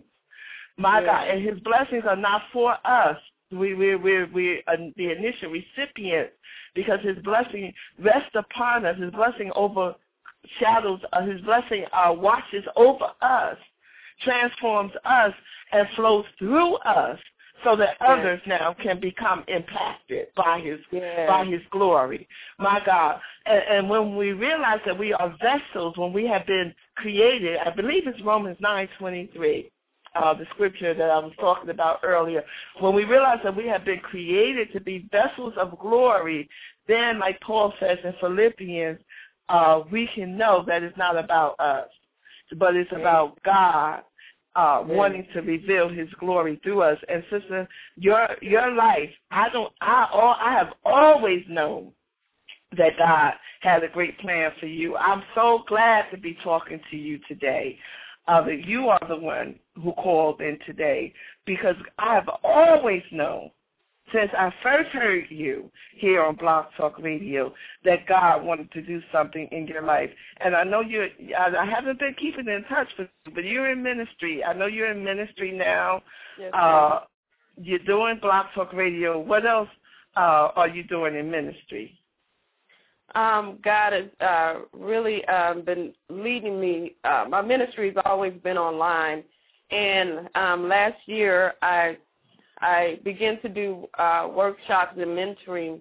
My yeah. God, and his blessings are not for us. We, we, we, we are the initial recipients because his blessing rests upon us. His blessing overshadows us. His blessing uh, watches over us, transforms us, and flows through us so that yes. others now can become impacted by his yes. by his glory. My God. And, and when we realize that we are vessels, when we have been created, I believe it's Romans nine twenty-three, uh, the scripture that I was talking about earlier. When we realize that we have been created to be vessels of glory, then, like Paul says in Philippians, uh, we can know that it's not about us, but it's about God uh, wanting to reveal his glory through us. And sister, your your life, I don't, I all, I have always known that God had a great plan for you. I'm so glad to be talking to you today. Uh, that you are the one who called in today, because I have always known since I first heard you here on Blog Talk Radio, that God wanted to do something in your life. And I know you're, I haven't been keeping in touch with you, but you're in ministry. I know you're in ministry now. Yes, uh, you're doing Blog Talk Radio. What else uh, are you doing in ministry? Um, God has uh, really um, been leading me. Uh, my ministry has always been online, and um, last year I I began to do uh, workshops and mentoring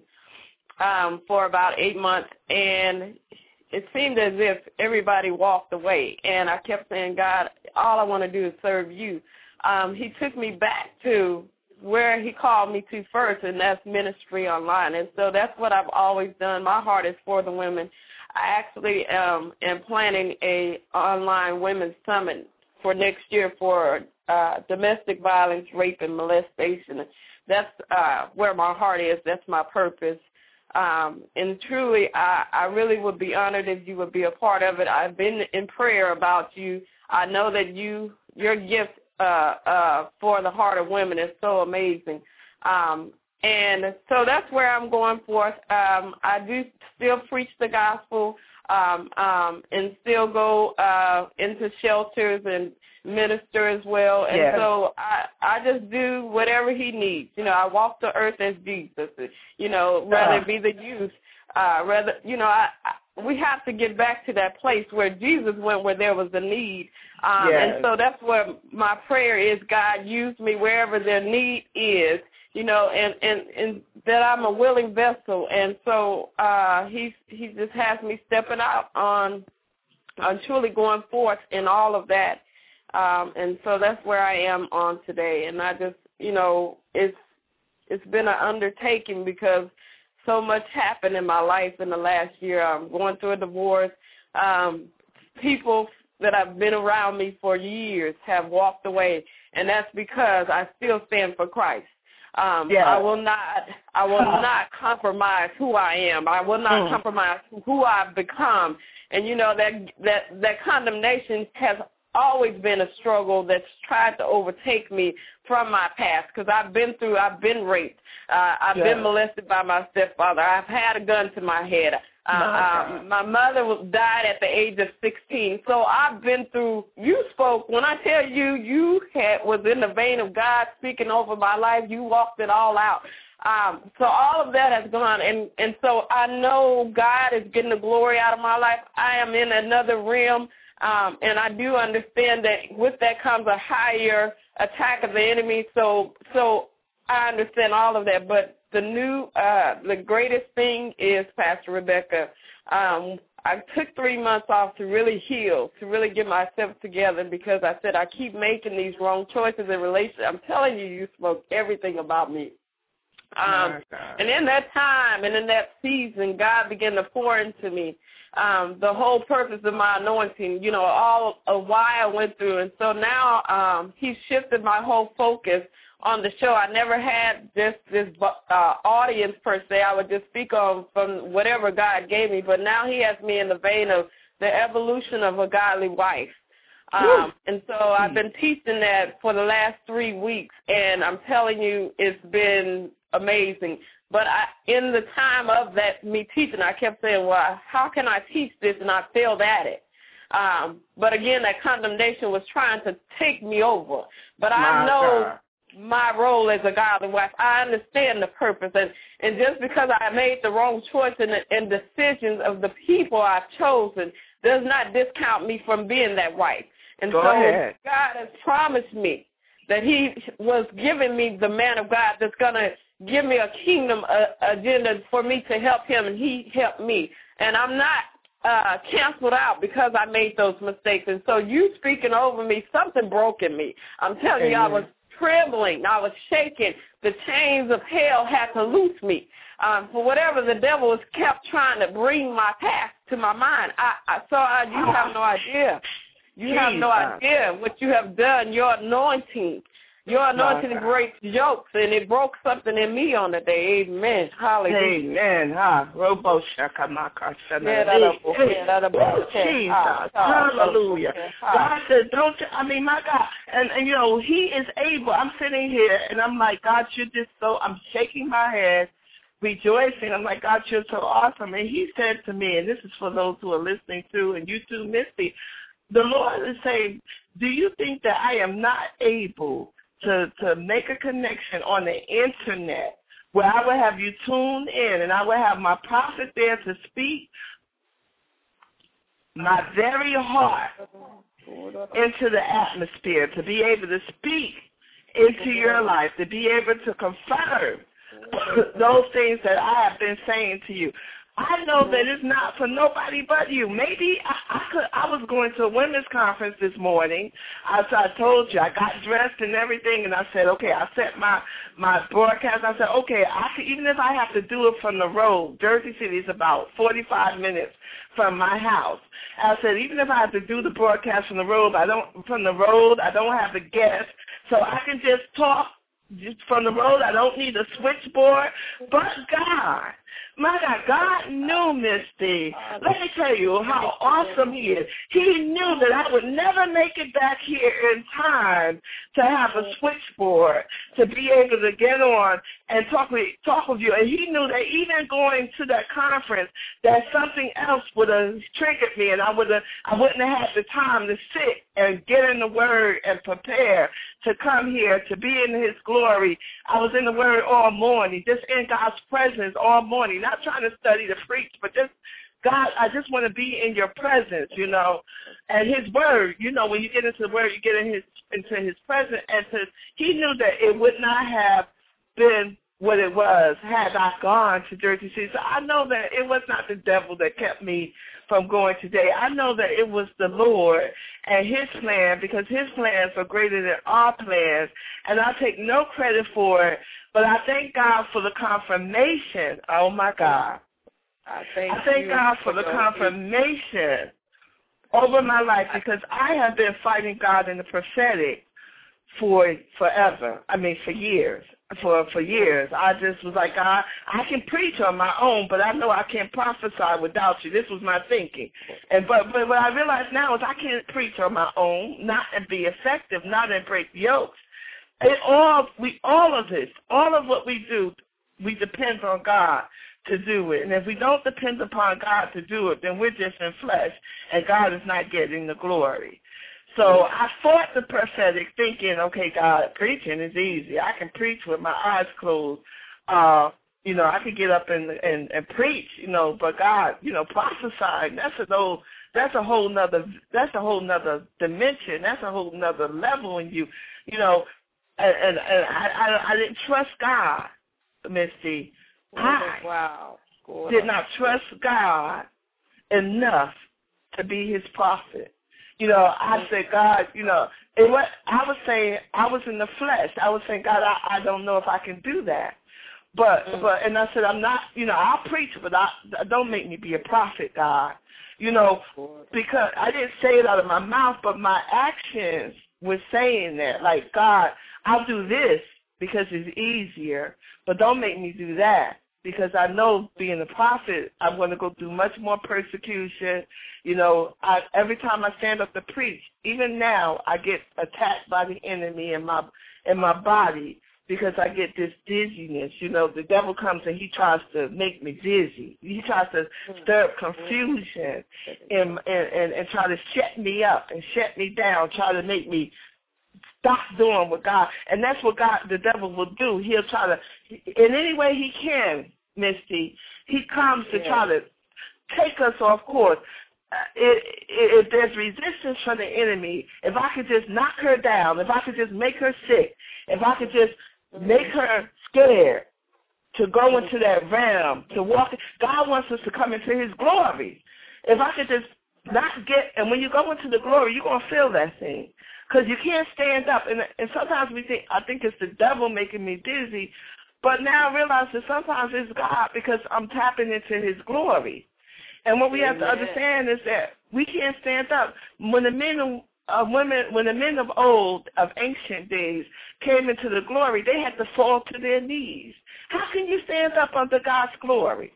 um, for about eight months, and it seemed as if everybody walked away, and I kept saying, God, all I want to do is serve you. Um, he took me back to where he called me to first, and that's ministry online. And so that's what I've always done. My heart is for the women. I actually um, am planning a online women's summit for next year for uh, domestic violence, rape, and molestation. That's uh, where my heart is. That's my purpose. Um, and truly, I, I really would be honored if you would be a part of it. I've been in prayer about you. I know that you, your gift Uh, uh, for the heart of women is so amazing. Um, and so that's where I'm going forth. Um, I do still preach the gospel um, um, and still go uh, into shelters and minister as well. And yes. so I, I just do whatever he needs. You know, I walk the earth as Jesus, you know, rather it be the youth. Uh, rather, you know, I, I we have to get back to that place where Jesus went where there was a need. Um, yes. And so that's where my prayer is, God, use me wherever their need is, you know, and, and, and that I'm a willing vessel. And so uh, he, he just has me stepping out on, on truly going forth in all of that. Um, and so that's where I am on today. And I just, you know, it's it's been an undertaking because so much happened in my life in the last year. I'm going through a divorce. Um, people that have been around me for years have walked away, and that's because I still stand for Christ. Um, yeah. I will not. I will not compromise who I am. I will not mm. compromise who I've become. And you know that that that condemnation has always been a struggle that's tried to overtake me from my past because I've been through, I've been raped. Uh, I've yeah. been molested by my stepfather. I've had a gun to my head. Uh, uh, my mother was, died at the age of sixteen. So I've been through, you spoke, when I tell you, you had, was in the vein of God speaking over my life. You walked it all out. Um, so all of that has gone, and, and so I know God is getting the glory out of my life. I am in another realm. Um, and I do understand that with that comes a higher attack of the enemy. So, so I understand all of that. But the new, uh, the greatest thing is, Pastor Rebecca, um, I took three months off to really heal, to really get myself together because I said I keep making these wrong choices in relationships. I'm telling you, you spoke everything about me. Um, and in that time and in that season, God began to pour into me um, the whole purpose of my anointing, you know, all of why I went through. And so now um, he's shifted my whole focus on the show. I never had this, this uh, audience per se. I would just speak on from whatever God gave me. But now he has me in the vein of the evolution of a godly wife. Um, and so I've been teaching that for the last three weeks, and I'm telling you, it's been amazing. But I, in the time of that me teaching, I kept saying, well, how can I teach this? And I failed at it. Um, but again, that condemnation was trying to take me over. But I my know God. my role as a godly wife. I understand the purpose. And, and just because I made the wrong choice in, in decisions of the people I've chosen does not discount me from being that wife. And Go so ahead. God has promised me that he was giving me the man of God that's going to give me a kingdom uh, agenda for me to help him, and he helped me. And I'm not uh, canceled out because I made those mistakes. And so you speaking over me, something broke in me. I'm telling Amen. you, I was trembling. I was shaking. The chains of hell had to loose me. Um, for whatever the devil has kept trying to bring my past to my mind. I, I, so I, you have no idea. You have no idea what you have done, your anointing. Your anointing breaks yokes, and it broke something in me on the day. Amen. Hallelujah. Amen. Ha. Robo shakamaka. Jesus. Hallelujah. God said, don't you, I mean, my God. And, and, you know, he is able. I'm sitting here, and I'm like, God, you're just so, I'm shaking my head, rejoicing. I'm like, God, you're so awesome. And he said to me, and this is for those who are listening too, and you too, Misty, the Lord is saying, do you think that I am not able to, to make a connection on the internet where I will have you tuned in and I will have my prophet there to speak my very heart into the atmosphere, to be able to speak into your life, to be able to confirm those things that I have been saying to you. I know that it's not for nobody but you. Maybe I, I could. I was going to a women's conference this morning. As I told you, I got dressed and everything, and I said, okay, I set my my broadcast. I said, okay, I could, even if I have to do it from the road. Jersey City is about forty-five minutes from my house. I said, even if I have to do the broadcast from the road, I don't from the road. I don't have the guests, so I can just talk just from the road. I don't need a switchboard, but God. My God, God knew, Misty. Let me tell you how awesome he is. He knew that I would never make it back here in time to have a switchboard, to be able to get on and talk with, talk with you. And he knew that even going to that conference, that something else would have triggered me, and I would have, I wouldn't have had the time to sit and get in the Word and prepare to come here to be in his glory. I was in the Word all morning, just in God's presence all morning. Not trying to study to preach, but just, God, I just want to be in your presence, you know, and his word, you know, when you get into the word, you get in his, into his presence, and to, he knew that it would not have been what it was had I gone to Jersey City. So I know that it was not the devil that kept me from going today. I know that it was the Lord and his plan, because his plans are greater than our plans, and I take no credit for it, but I thank God for the confirmation. Oh, my God. I thank, I thank God for the confirmation over my life, because I have been fighting God in the prophetic for forever. I mean, for years. For for years. I just was like, God, I can preach on my own, but I know I can't prophesy without you. This was my thinking. And but, but what I realize now is I can't preach on my own, not and be effective, not and break yokes. It all we all of this, all of what we do, we depend on God to do it. And if we don't depend upon God to do it, then we're just in flesh, and God is not getting the glory. So I fought the prophetic thinking, okay, God, preaching is easy. I can preach with my eyes closed. Uh, you know, I could get up and, and, and preach, you know, but God, you know, prophesying, that's a whole, that's a whole nother, that's a whole nother dimension. That's a whole nother level in you, you know, and, and, and I, I, I didn't trust God, Misty. I wow. did not trust God enough to be his prophet. You know, I said, God, you know, it was, I was saying, I was in the flesh. I was saying, God, I, I don't know if I can do that. But, mm. but, and I said, I'm not, you know, I'll preach, but I, don't make me be a prophet, God. You know, because I didn't say it out of my mouth, but my actions were saying that. Like, God, I'll do this because it's easier, but don't make me do that. Because I know being a prophet, I'm going to go through much more persecution. You know, I, every time I stand up to preach, even now, I get attacked by the enemy in my in my body because I get this dizziness. You know, the devil comes and he tries to make me dizzy. He tries to stir up confusion and and, and, and try to shut me up and shut me down, try to make me stop doing what God, and that's what God, the devil will do. He'll try to, in any way he can, Misty, he comes to yeah. try to take us off course. Uh, it, it, if there's resistance from the enemy, if I could just knock her down, if I could just make her sick, if I could just make her scared to go into that realm, to walk, God wants us to come into his glory. If I could just not get, and when you go into the glory, you're going to feel that thing. Because you can't stand up. And, and sometimes we think, I think it's the devil making me dizzy. But now I realize that sometimes it's God, because I'm tapping into his glory. And what we have to understand is that we can't stand up. When the men uh, women, when the men of old, of ancient days, came into the glory, they had to fall to their knees. How can you stand up under God's glory?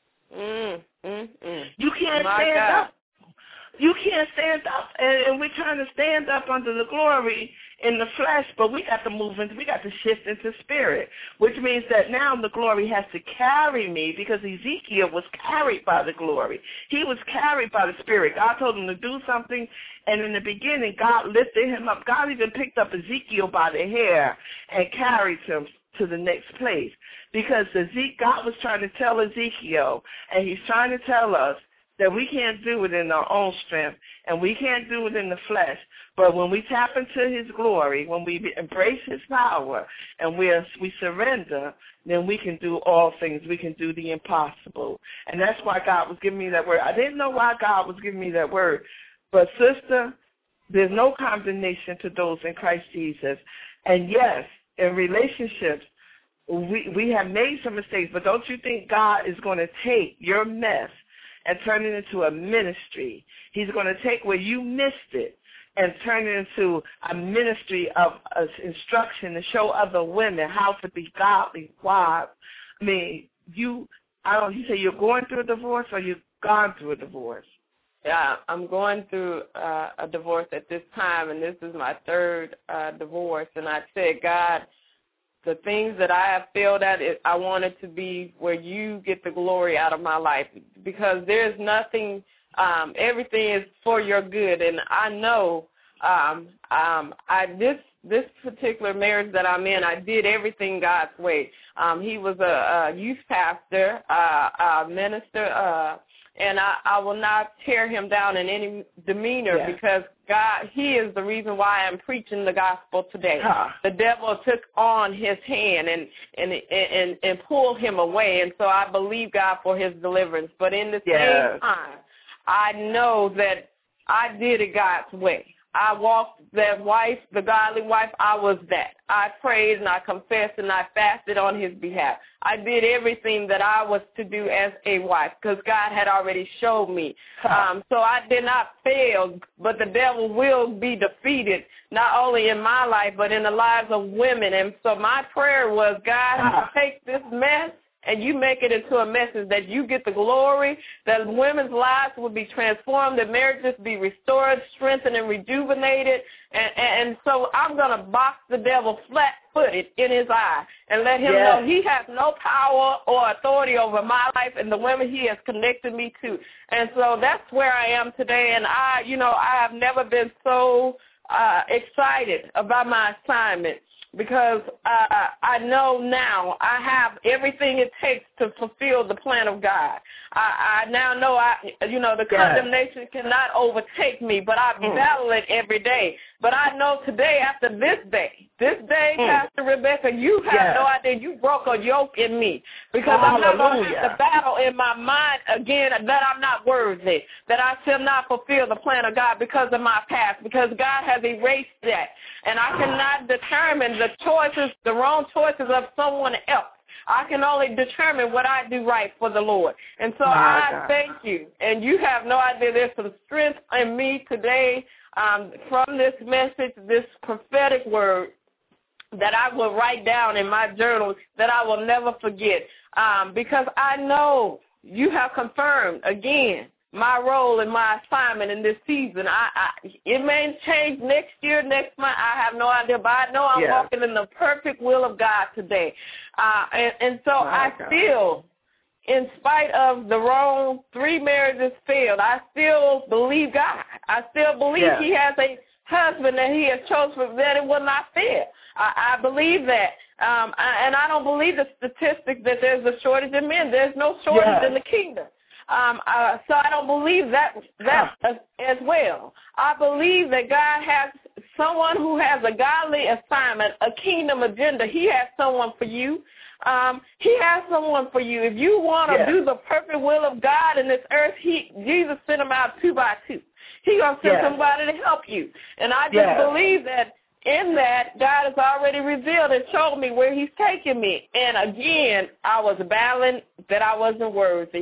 Mm, mm, mm. You can't My stand God. up. You can't stand up, and, and we're trying to stand up under the glory in the flesh, but we got to move into, we got to shift into spirit, which means that now the glory has to carry me, because Ezekiel was carried by the glory. He was carried by the spirit. God told him to do something, and in the beginning, God lifted him up. God even picked up Ezekiel by the hair and carried him to the next place, because Ezekiel, God was trying to tell Ezekiel, and he's trying to tell us, that we can't do it in our own strength, and we can't do it in the flesh. But when we tap into his glory, when we embrace his power, and we are, we surrender, then we can do all things. We can do the impossible. And that's why God was giving me that word. I didn't know why God was giving me that word. But, sister, there's no condemnation to those in Christ Jesus. And, yes, in relationships, we, we have made some mistakes, but don't you think God is going to take your mess and turn it into a ministry? He's going to take where you missed it and turn it into a ministry of uh, instruction to show other women how to be godly wives. I mean, you, I don't. You say you're going through a divorce, or you've gone through a divorce? Yeah, I'm going through uh, a divorce at this time, and this is my third uh, divorce. And I said, God, the things that I have failed at, it, I want it to be where you get the glory out of my life, because there's nothing, um, everything is for your good. And I know um, um, I this this particular marriage that I'm in, I did everything God's way. Um, he was a, a youth pastor, uh, a minister, uh, and I, I will not tear him down in any demeanor, yeah. because God, he is the reason why I'm preaching the gospel today. Huh. The devil took on his hand and, and and and pulled him away, and so I believe God for his deliverance. But in the yes. same time, I know that I did it God's way. I walked that wife, the godly wife, I was that. I prayed and I confessed and I fasted on his behalf. I did everything that I was to do as a wife, because God had already showed me. Um, so I did not fail, but the devil will be defeated, not only in my life, but in the lives of women. And so my prayer was, God, take this mess and you make it into a message that you get the glory, that women's lives will be transformed, that marriages be restored, strengthened, and rejuvenated. And, and, and so I'm going to box the devil flat-footed in his eye and let him yes. know he has no power or authority over my life and the women he has connected me to. And so that's where I am today. And I, you know, I have never been so uh, excited about my assignment, because uh, I know now I have everything it takes to fulfill the plan of God. I, I now know, I, you know, the yes. condemnation cannot overtake me, but I mm. battle it every day. But I know today, after this day, this day, mm. Pastor Rebecca, you have yes. no idea. You broke a yoke in me, because I'm not going to have to battle in my mind again that I'm not worthy, that I shall not fulfill the plan of God because of my past, because God has erased that. And I cannot determine the choices, the wrong choices of someone else. I can only determine what I do right for the Lord. And so My I God. thank you. And you have no idea, there's some strength in me today um, from this message, this prophetic word that I will write down in my journal that I will never forget, um, because I know you have confirmed, again, my role and my assignment in this season. I, I it may change next year, next month. I have no idea, but I know I'm yeah. walking in the perfect will of God today. Uh, and, and so My I God. still, in spite of the wrong three marriages failed, I still believe God. I still believe yeah. he has a husband that he has chosen, that it will not fail. I, I believe that. Um, I, and I don't believe the statistic that there's a shortage in men. There's no shortage yes. in the kingdom. Um, uh, so I don't believe that that as, as well. I believe that God has someone who has a godly assignment, a kingdom agenda. He has someone for you. Um, he has someone for you. If you want to yes. do the perfect will of God in this earth, he, Jesus sent them out two by two. He's going to send yes. somebody to help you. And I just yes. believe that in that, God has already revealed and showed me where he's taking me. And again, I was battling that I wasn't worthy.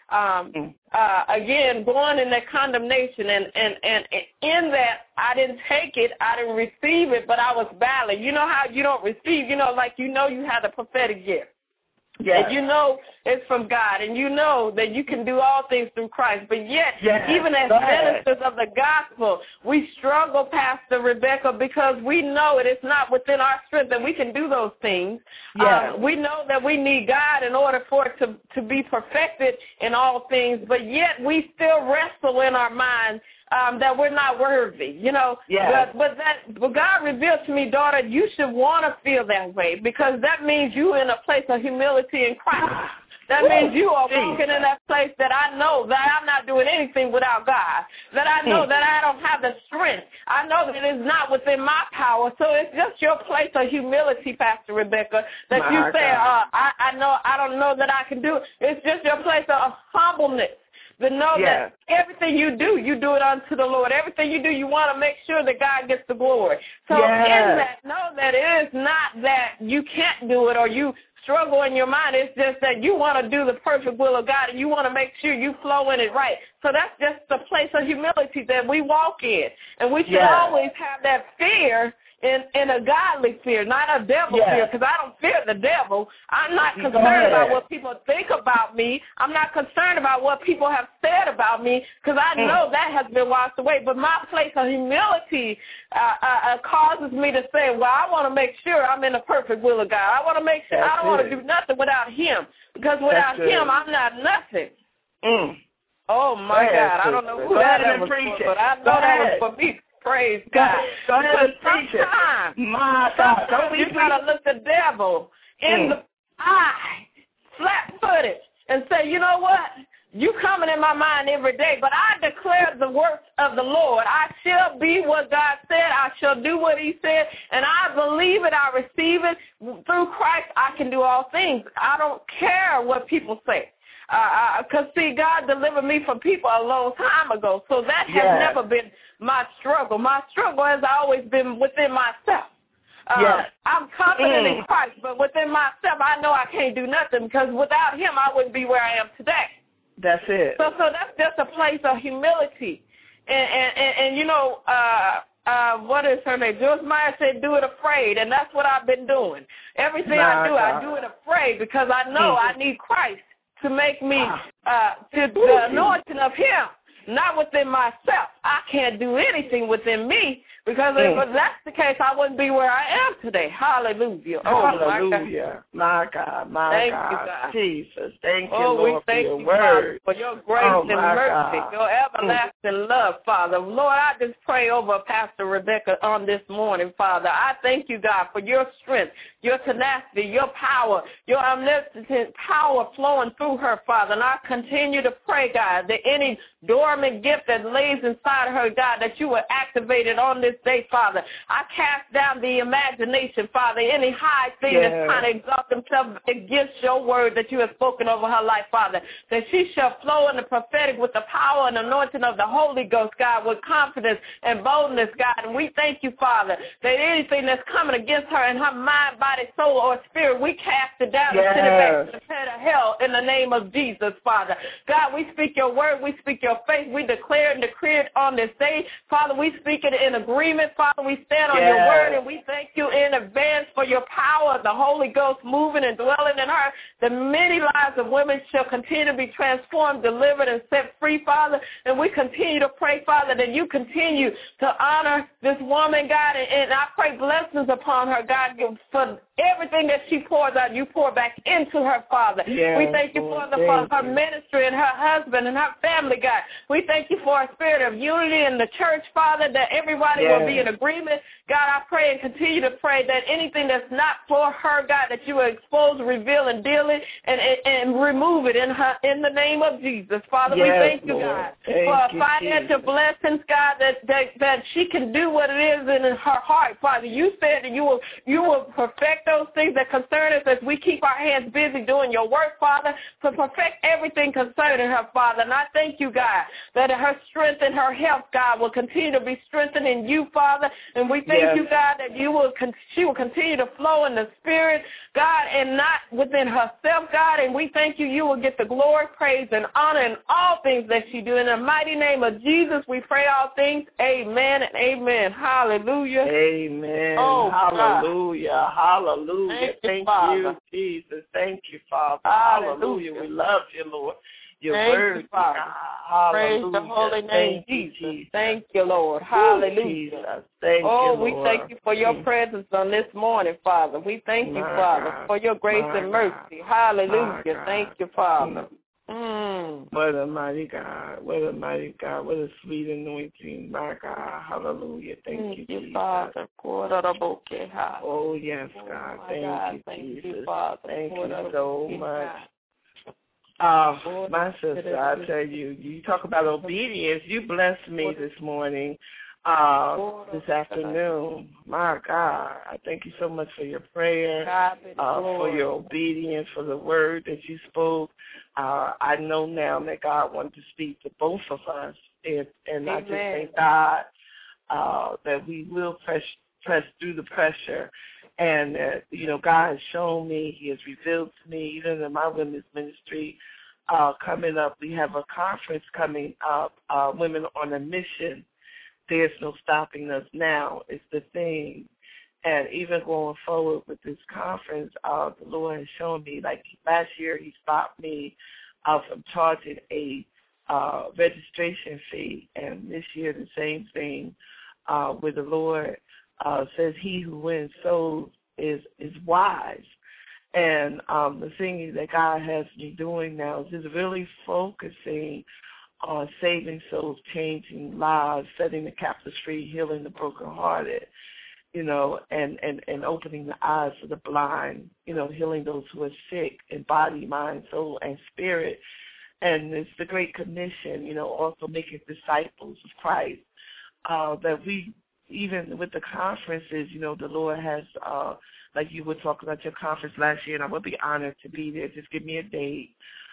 um, uh, again, going in that condemnation, and, and, and in that, I didn't take it, I didn't receive it, but I was battling. You know how you don't receive, you know, like you know you had a prophetic gift. Yes. And you know it's from God, and you know that you can do all things through Christ. But yet, yes. even as ministers of the gospel, we struggle, Pastor Rebecca, because we know it is not within our strength that we can do those things. Yes. Um, we know that we need God in order for it to, to be perfected in all things, but yet we still wrestle in our minds Um, that we're not worthy, you know. Yes. But, but that, but God revealed to me, daughter, you should want to feel that way, because that means you're in a place of humility in Christ. That means you are walking in that place that I know that I'm not doing anything without God, that I know that I don't have the strength. I know that it's not within my power. So it's just your place of humility, Pastor Rebecca, that my you say, uh, I, I know I don't know that I can do it. It's just your place of humbleness. To know yes. that everything you do, you do it unto the Lord. Everything you do, you want to make sure that God gets the glory. So yes. in that, know that it is not that you can't do it or you struggle in your mind. It's just that you want to do the perfect will of God, and you want to make sure you flow in it right. So that's just the place of humility that we walk in. And we should yes. always have that fear in, in a godly fear, not a devil yes. fear, because I don't fear the devil. I'm not you concerned about what people think about me. I'm not concerned about what people have said about me, because I know mm. that has been washed away. But my place of humility uh, uh, causes me to say, well, I want to make sure I'm in the perfect will of God. I want to make sure That's I don't want to do nothing without him, because without That's him, it. I'm not nothing. Mm. Oh, my Go God. ahead, I don't know who Go that ahead was for, but I know that was for me. Praise God. Go ahead and preach it. My God. Sometimes you got to look the devil in mm. the eye, flat-footed, and say, you know what? You coming in my mind every day, but I declare the works of the Lord. I shall be what God said. I shall do what he said, and I believe it. I receive it. Through Christ, I can do all things. I don't care what people say. Because, uh, see, God delivered me from people a long time ago, so that has yes. never been my struggle. My struggle has always been within myself. Uh, yes. I'm confident mm. in Christ, but within myself, I know I can't do nothing, because without him, I wouldn't be where I am today. That's it. So so that's just a place of humility. And, and, and, and you know, uh, uh, what is her name? Joyce Meyer said, do it afraid, and that's what I've been doing. Everything My I do, God. I do it afraid, because I know mm. I need Christ to make me, uh, to the anointing of him, not within myself. I can't do anything within me, because mm. if that's the case, I wouldn't be where I am today. Hallelujah. Oh, Hallelujah. My God, my thank God. You, God. Jesus, thank oh, you, Lord, we thank for your you, word. Father, for your grace oh, and mercy, God. your everlasting mm. love, Father. Lord, I just pray over Pastor Rebecca on this morning, Father. I thank you, God, for your strength, your tenacity, your power, your omnipotent power flowing through her, Father. And I continue to pray, God, that any dormant gift that lays inside her, God, that you will activate it on this day, Father. I cast down the imagination, Father, any high thing yeah. that's trying to exalt themselves against your word that you have spoken over her life, Father, that she shall flow in the prophetic with the power and anointing of the Holy Ghost, God, with confidence and boldness, God. And we thank you, Father, that anything that's coming against her in her mind, body, soul, or spirit, we cast it down yes. and send it back to the pit of hell in the name of Jesus, Father. God, we speak your word, we speak your faith, we declare and decree it on this day. Father, we speak it in agreement. Father, we stand on yes. your word, and we thank you in advance for your power, the Holy Ghost moving and dwelling in her. The many lives of women shall continue to be transformed, delivered, and set free, Father. And we continue to pray, Father, that you continue to honor this woman, God, and, and I pray blessings upon her, God, for everything that she pours out, you pour back into her, Father. Yes, we thank you Lord, for, the, for her ministry and her husband and her family, God. We thank you for a spirit of unity in the church, Father, that everybody yes. will be in agreement. God, I pray and continue to pray that anything that's not for her, God, that you will expose, reveal, and deal it and, and, and remove it in her in the name of Jesus. Father, yes, we thank you, Lord. God, thank for you, financial Jesus. blessings, God, that, that that she can do what it is in her heart, Father. You said that you will you will perfect those things that concern us as we keep our hands busy doing your work, Father, to perfect everything concerning her, Father. And I thank you, God, that her strength and her health, God, will continue to be strengthened in you. you, Father, and we thank Yes. you, God, that you will con- she will continue to flow in the Spirit, God, and not within herself, God, and we thank you, you will get the glory, praise, and honor in all things that you do. In the mighty name of Jesus, we pray all things. Amen and amen. Hallelujah. Amen. Oh, hallelujah. God. Hallelujah. Thank you, Thank you, Father. Jesus. Thank you, Father. Hallelujah. Hallelujah. We love you, Lord. Your Thank word, you, Father. God. Praise Hallelujah. the holy name, Thank Jesus. you, Jesus. Thank you, Lord. Ooh, Hallelujah. Jesus. Thank oh, you, we Lord. thank you for your Mm. presence on this morning, Father. We thank you, My Father, God. for your grace My and God. mercy. Hallelujah. My God. Thank you, Father. Mm. Mm. What a mighty God. What a mighty God. What a sweet anointing. My God. Hallelujah. Thank, Thank you, you, Jesus. Father. Oh, yes, Oh, God. my Thank God. you, Thank Jesus. you, Father. Thank you Quarter so of much. God. Uh, my sister, I tell you, you talk about obedience. You blessed me this morning, uh, this afternoon. My God, I thank you so much for your prayer, uh, for your obedience, for the word that you spoke. Uh, I know now that God wanted to speak to both of us, and, and I just thank God uh, that we will press press through the pressure. And, uh, you know, God has shown me, he has revealed to me, even in my women's ministry, uh, coming up, we have a conference coming up, uh, Women on a Mission. There's no stopping us now. It's the thing. And even going forward with this conference, uh, the Lord has shown me, like last year he stopped me uh, from charging a uh, registration fee. And this year the same thing uh, with the Lord. Uh, says he who wins souls is is wise. And um, the thing that God has me doing now is just really focusing on saving souls, changing lives, setting the captives free, healing the brokenhearted, you know, and, and, and opening the eyes of the blind, you know, healing those who are sick in body, mind, soul, and spirit. And it's the Great Commission, you know, also making disciples of Christ, uh, that we, even with the conferences, you know, the Lord has, uh, like you were talking about your conference last year, and I would be honored to be there. Just give me a date,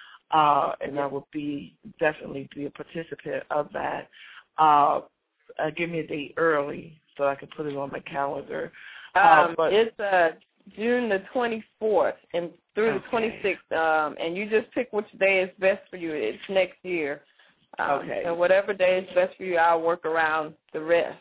uh, and I will be definitely be a participant of that. Uh, uh, give me a date early so I can put it on my calendar. Uh, Um, but, it's uh, June the twenty-fourth and through okay. the twenty-sixth, um, and you just pick which day is best for you. It's next year. Um, okay. So whatever day is best for you, I'll work around the rest.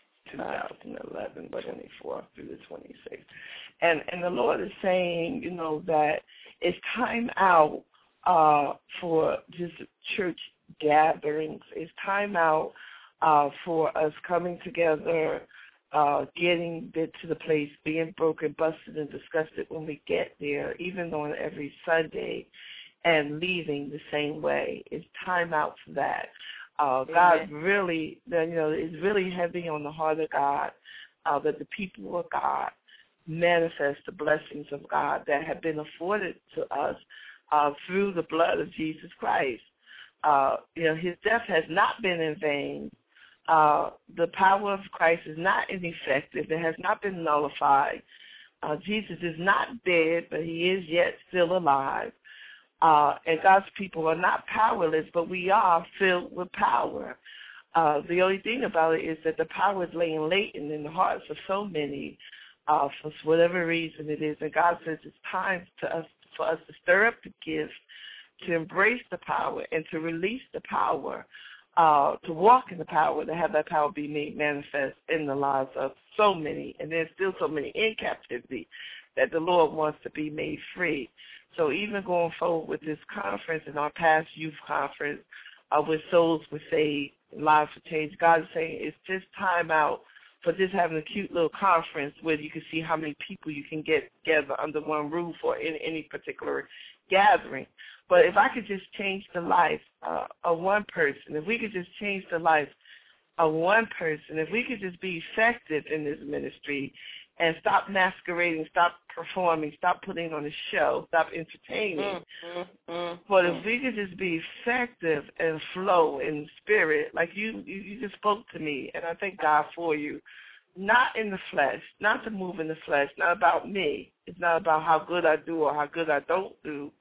twenty eleven, twenty-four through the twenty-sixth. And and the Lord is saying, you know, that it's time out uh, for just church gatherings. It's time out uh, for us coming together, uh, getting to the place, being broken, busted, and disgusted when we get there, even on every Sunday, and leaving the same way. It's time out for that. Uh, God really, you know, is really heavy on the heart of God, uh, that the people of God manifest the blessings of God that have been afforded to us uh, through the blood of Jesus Christ. Uh, you know, his death has not been in vain. Uh, the power of Christ is not ineffective. It has not been nullified. Uh, Jesus is not dead, but he is yet still alive. Uh, and God's people are not powerless, but we are filled with power. Uh, the only thing about it is that the power is laying latent in the hearts of so many uh, for whatever reason it is. And God says it's time to us, for us to stir up the gift, to embrace the power, and to release the power, uh, to walk in the power, to have that power be made manifest in the lives of so many. And there's still so many in captivity that the Lord wants to be made free. So even going forward with this conference and our past youth conference, uh, where souls were saved, lives were changed, God is saying it's just time out for just having a cute little conference where you can see how many people you can get together under one roof or in any particular gathering. But if I could just change the life uh, of one person, if we could just change the life of one person, if we could just be effective in this ministry and stop masquerading, stop performing, stop putting on a show, stop entertaining. Mm, mm, mm, but mm. if we could just be effective and flow in spirit, like you, you, you just spoke to me, and I thank God for you, not in the flesh, not to move in the flesh, not about me. It's not about how good I do or how good I don't do,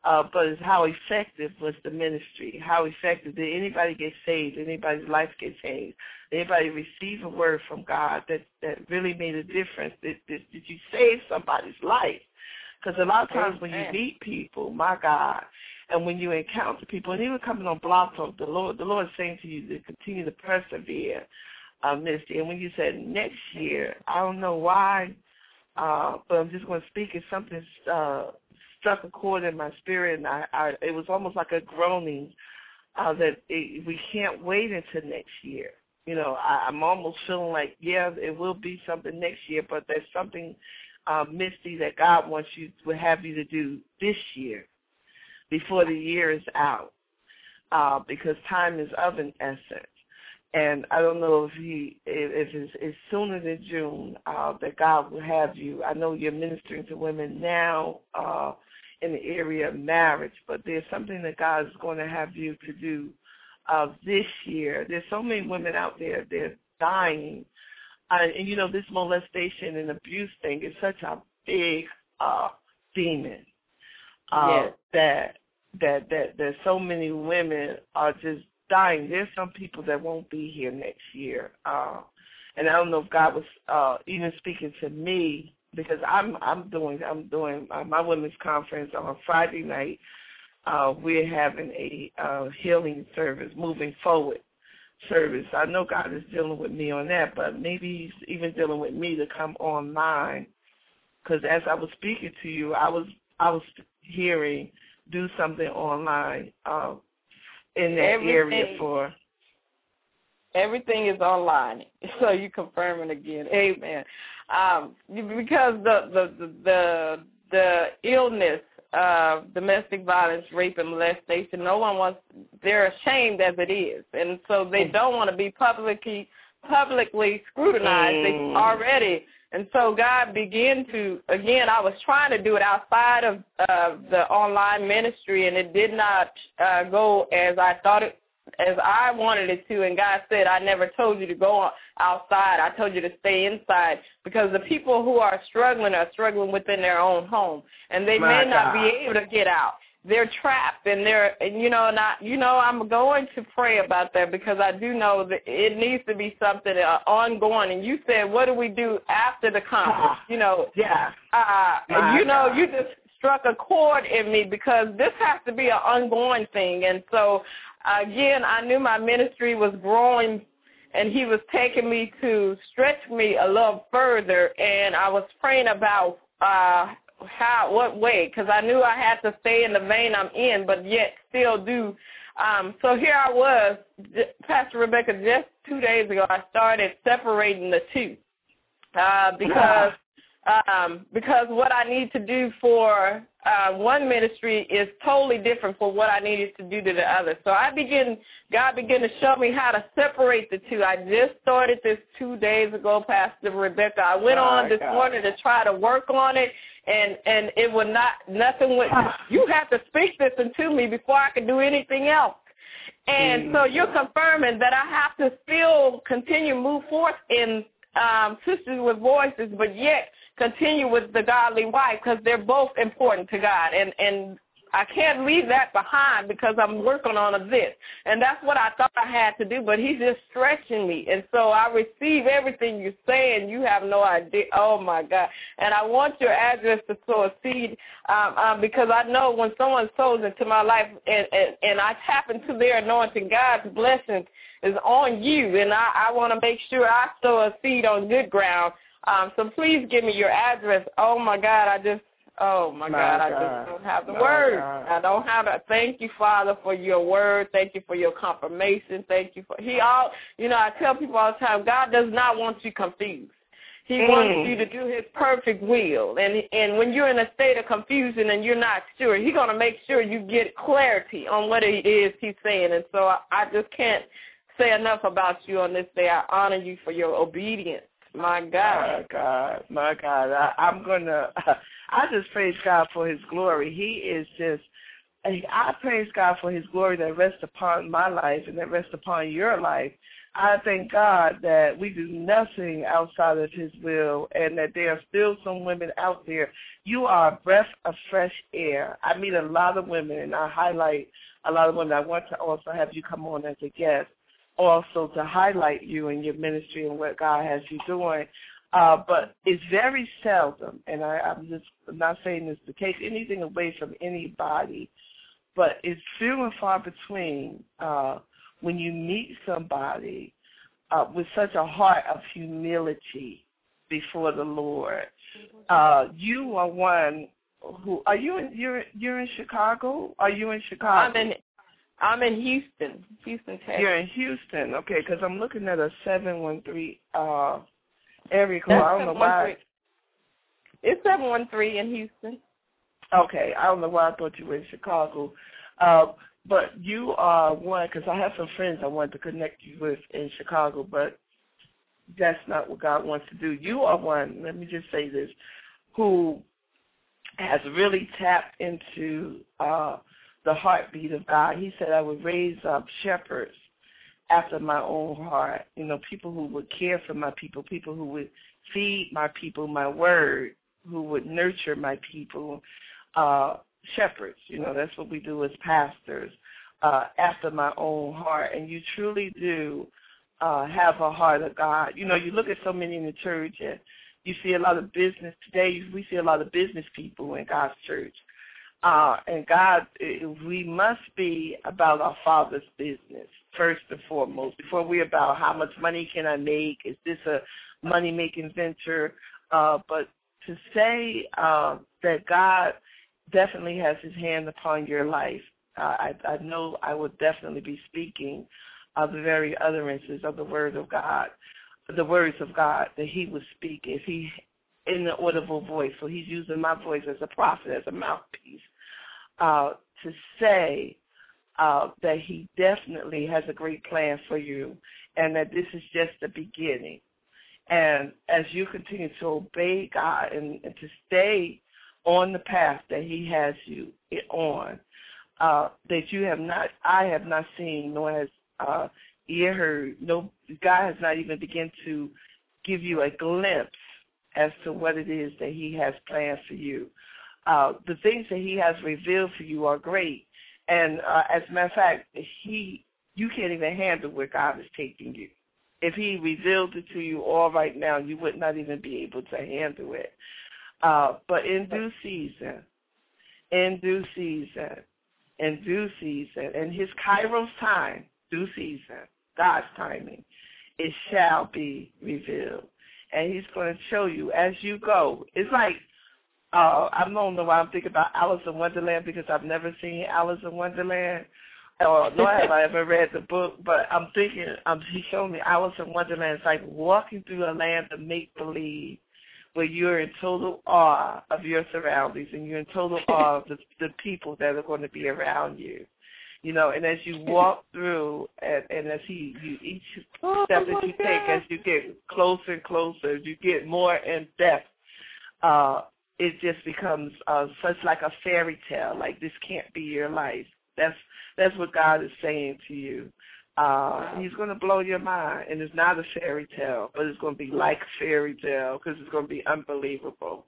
Uh, but it's how effective was the ministry? How effective did anybody get saved? Anybody's life get changed? Anybody receive a word from God that, that really made a difference? Did, did, did you save somebody's life? Because a lot of times when you meet people, my God, and when you encounter people, and even coming on Blog Talk, the Lord, the Lord is saying to you to continue to persevere, uh, Misty. And when you said next year, I don't know why, uh, but I'm just going to speak. It's something uh, struck a chord in my spirit, and I, I, it was almost like a groaning uh, that it, we can't wait until next year. You know, I, I'm almost feeling like, yeah, it will be something next year, but there's something, uh, Misty, that God wants you to have you to do this year before the year is out, uh, because time is of an essence. And I don't know if he, if it's, it's sooner than June uh, that God will have you. I know you're ministering to women now uh, in the area of marriage, but there's something that God is going to have you to do uh, this year. There's so many women out there, they're dying. Uh, and, you know, this molestation and abuse thing is such a big uh, demon uh, yes. that, that, that, that so many women are just dying. There's some people that won't be here next year. Uh, and I don't know if God was uh, even speaking to me, because I'm I'm doing I'm doing uh, my women's conference on Friday night. Uh, we're having a uh, healing service, moving forward service. I know God is dealing with me on that, but maybe He's even dealing with me to come online. Because as I was speaking to you, I was I was hearing do something online uh, in that everything, area for. Everything is online, so you confirm it again. Amen. Um, because the the the the, the illness of domestic violence, rape, and molestation, no one wants. They're ashamed as it is, and so they don't want to be publicly publicly scrutinized. Mm. They already. And so God began to, again, I was trying to do it outside of uh, the online ministry, and it did not uh, go as I thought it, as I wanted it to. And God said, I never told you to go outside. I told you to stay inside, because the people who are struggling are struggling within their own home, and they My may not God. be able to get out. They're trapped, and they're, and you know, not, you know, I'm going to pray about that, because I do know that it needs to be something uh, ongoing. And you said, what do we do after the conference? You know, yeah, uh, My you know, God. you just struck a chord in me, because this has to be an ongoing thing. And so, again, I knew my ministry was growing, and He was taking me to stretch me a little further. And I was praying about uh how, what way, because I knew I had to stay in the vein I'm in, but yet still do. Um, so here I was, Pastor Rebecca, just two days ago, I started separating the two, uh, because um, because what I need to do for uh, one ministry is totally different from what I needed to do to the other. So I begin, God began to show me how to separate the two. I just started this two days ago, Pastor Rebecca. I went My on this God. morning to try to work on it, and and it would not, nothing would, you have to speak this into me before I can do anything else. And Mm. so you're confirming that I have to still continue to move forth in um, Sisters with Voices, but yet continue with the godly wife, because they're both important to God. And, and I can't leave that behind, because I'm working on this. And that's what I thought I had to do, but He's just stretching me. And so I receive everything you're saying. You have no idea. Oh, my God. And I want your address to sow a seed, um, um, because I know when someone sows into my life and, and, and I tap into their anointing, God's blessing is on you. And I, I want to make sure I sow a seed on good ground. Um, so please give me your address. Oh, my God, I just, oh, my, My God, I God. just don't have the My words. God. I don't have it. Thank you, Father, for your word. Thank you for your confirmation. Thank you for, he all, you know, I tell people all the time, God does not want you confused. He Mm. wants you to do His perfect will. And and when you're in a state of confusion and you're not sure, He's going to make sure you get clarity on what it is He's saying. And so I, I just can't say enough about you on this day. I honor you for your obedience. My God. My God, my God. I, I'm going to, I just praise God for His glory. He is just, I praise God for His glory that rests upon my life and that rests upon your life, I thank God that we do nothing outside of his will and that there are still some women out there. You are a breath of fresh air. I meet a lot of women, and I highlight a lot of women. I want to also have you come on as a guest, also to highlight you and your ministry and what God has you doing. Uh, but it's very seldom, and I, I'm just not saying this to take anything away from anybody, but it's few and far between uh, when you meet somebody uh, with such a heart of humility before the Lord. Uh, you are one who are you in? You're you're in Chicago. Are you in Chicago? I'm in. I'm in Houston, Houston, Texas. You're in Houston, okay? Because I'm looking at a seven one three uh, area code. I don't know why. It's seven one three in Houston. Okay, I don't know why I thought you were in Chicago. Uh, but you are one, because I have some friends I wanted to connect you with in Chicago, but that's not what God wants to do. You are one, let me just say this, who has really tapped into uh, the heartbeat of God. He said, I would raise up shepherds after my own heart, you know, people who would care for my people, people who would feed my people my word, who would nurture my people, uh, shepherds. You know, that's what we do as pastors, uh, after my own heart. And you truly do uh, have a heart of God. You know, you look at so many in the church, and you see a lot of business. Today we see a lot of business people in God's church. Uh, and God, we must be about our Father's business, first and foremost, before we're about how much money can I make, is this a money-making venture, uh, but to say uh, that God definitely has his hand upon your life, uh, I, I know I would definitely be speaking of the very utterances of the word of God, the words of God that he would speak if he, in the audible voice. So he's using my voice as a prophet, as a mouthpiece, uh, to say uh, that he definitely has a great plan for you and that this is just the beginning. And as you continue to obey God and, and to stay on the path that he has you on, uh, that you have not, I have not seen, nor has uh, ear heard, no, God has not even begun to give you a glimpse as to what it is that he has planned for you. Uh, the things that he has revealed for you are great. And uh, as a matter of fact, he, you can't even handle where God is taking you. If he revealed it to you all right now, you would not even be able to handle it. Uh, but in due season, in due season, in due season, in his Kairos time, due season, God's timing, it shall be revealed. And he's going to show you as you go. It's like, uh, I don't know why I'm thinking about Alice in Wonderland, because I've never seen Alice in Wonderland. Or nor have I ever read the book, but I'm thinking, um, he showed me Alice in Wonderland. It's like walking through a land of make-believe where you're in total awe of your surroundings and you're in total awe of the, the people that are going to be around you. You know, and as you walk through, and, and as he, you, each oh, step that you take, as you get closer and closer, as you get more in depth, uh, it just becomes uh, such like a fairy tale, like this can't be your life. That's that's what God is saying to you. Uh, wow. He's going to blow your mind, and it's not a fairy tale, but it's going to be like a fairy tale because it's going to be unbelievable.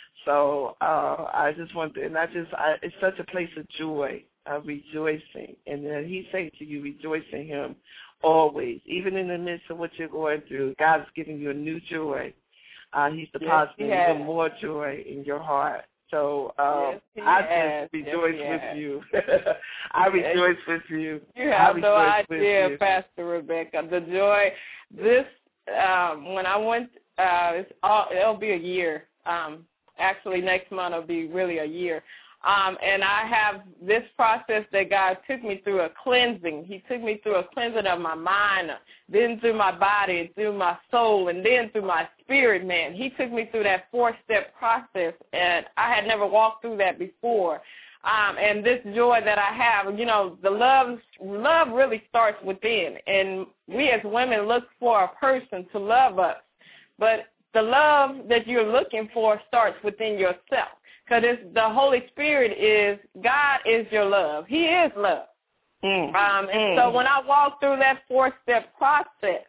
So uh, I just want to, and I just, I, it's such a place of joy, of rejoicing. And then he's saying to you, rejoice in him always, even in the midst of what you're going through. God's giving you a new joy. Uh, he's depositing yes, he even more joy in your heart. So um, yes, I has. just rejoice yes, with you. I rejoice with you. You have no idea, Pastor Rebecca. The joy. This um, when I went, uh, it's all, it'll be a year. Um, actually, next month will be really a year. Um, and I have this process that God took me through, a cleansing. He took me through a cleansing of my mind, then through my body, through my soul, and then through my spirit, man. He took me through that four-step process, and I had never walked through that before. Um, and this joy that I have, you know, the love, love really starts within. And we as women look for a person to love us. But the love that you're looking for starts within yourself. Because the Holy Spirit is, God is your love. He is love. Mm. Um, and mm. so when I walk through that four-step process,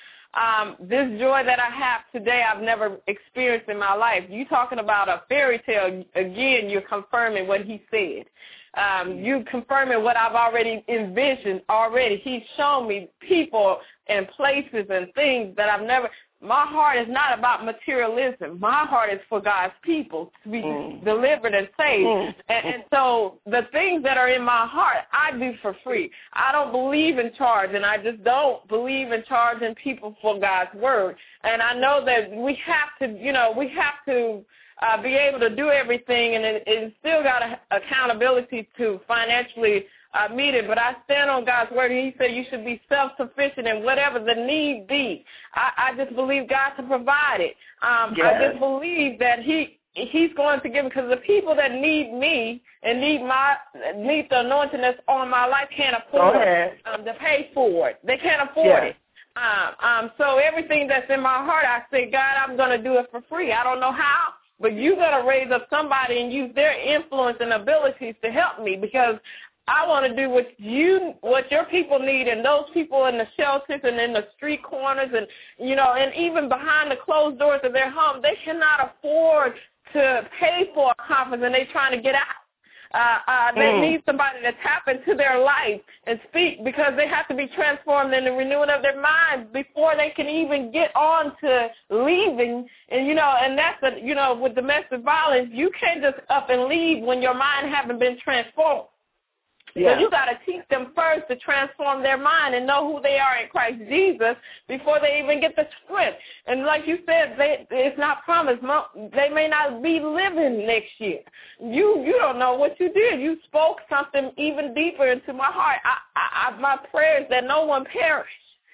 um, this joy that I have today I've never experienced in my life. You talking about a fairy tale, again, you're confirming what he said. Um, you confirming what I've already envisioned already. He's shown me people and places and things that I've never. My heart is not about materialism. My heart is for God's people to be mm. delivered and saved. Mm. And, and so the things that are in my heart, I do for free. I don't believe in charge, and I just don't believe in charging people for God's word. And I know that we have to, you know, we have to uh, be able to do everything, and it, it still got a, accountability to financially I meet it, but I stand on God's word. He said you should be self-sufficient in whatever the need be. I, I just believe God to provide it. Um, yes. I just believe that he He's going to give it, because the people that need me and need my need the anointing that's on my life can't afford um, to pay for it. They can't afford yes. it. Um, um, so everything that's in my heart, I say, God, I'm going to do it for free. I don't know how, but you got to raise up somebody and use their influence and abilities to help me, because I want to do what you, what your people need, and those people in the shelters and in the street corners, and you know, and even behind the closed doors of their home, they cannot afford to pay for a conference, and they're trying to get out. Uh, uh, they mm. need somebody to tap into their life and speak, because they have to be transformed in the renewing of their minds before they can even get on to leaving. And, you know, and that's, a, you know, with domestic violence, you can't just up and leave when your mind haven't been transformed. Yeah. So you got to teach them first to transform their mind and know who they are in Christ Jesus before they even get the strength. And like you said, they, it's not promised. They may not be living next year. You you don't know what you did. You spoke something even deeper into my heart. I, I, I, my prayer is that no one perish.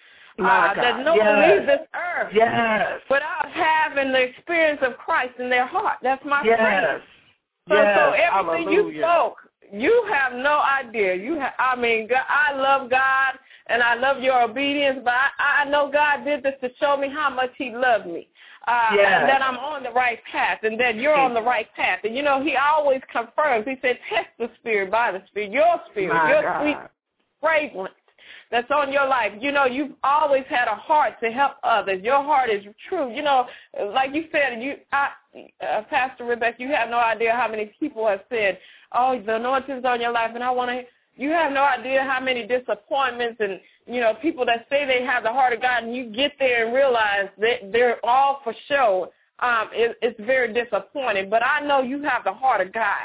Uh, that no yes. one leaves this earth yes. without having the experience of Christ in their heart. That's my yes. prayer. So, yes. so everything Hallelujah. you spoke, you have no idea. You, ha- I mean, God, I love God and I love your obedience, but I, I know God did this to show me how much He loved me, uh, yes. and that I'm on the right path, and that you're on the right path. And you know, He always confirms. He said, "Test the spirit by the spirit, your spirit, My your God. sweet fragrance that's on your life." You know, you've always had a heart to help others. Your heart is true. You know, like you said, you, I, uh, Pastor Rebecca, you have no idea how many people have said, "Oh, the anointing's on your life," and I want to. You have no idea how many disappointments and, you know, people that say they have the heart of God, and you get there and realize that they're all for show. Um, it, it's very disappointing. But I know you have the heart of God.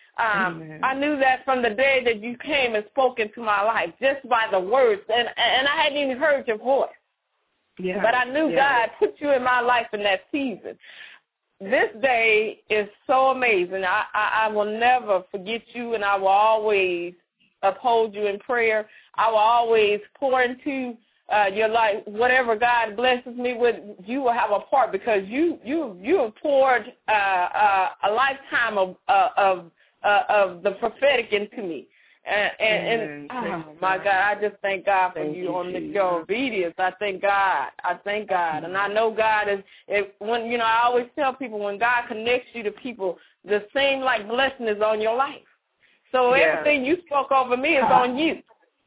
Um, I knew that from the day that you came and spoke into my life, just by the words, and and I hadn't even heard your voice. Yeah. But I knew yeah. God put you in my life in that season. This day is so amazing. I, I, I will never forget you, and I will always uphold you in prayer. I will always pour into uh, your life. Whatever God blesses me with, you will have a part, because you you you have poured uh, uh, a lifetime of uh, of uh, of the prophetic into me. And, and, and oh, my God, I just thank God for you, you on the, your obedience. I thank God. I thank God. And I know God is, it, when you know, I always tell people, when God connects you to people, the same like blessing is on your life. So yes. everything you spoke over me is on you.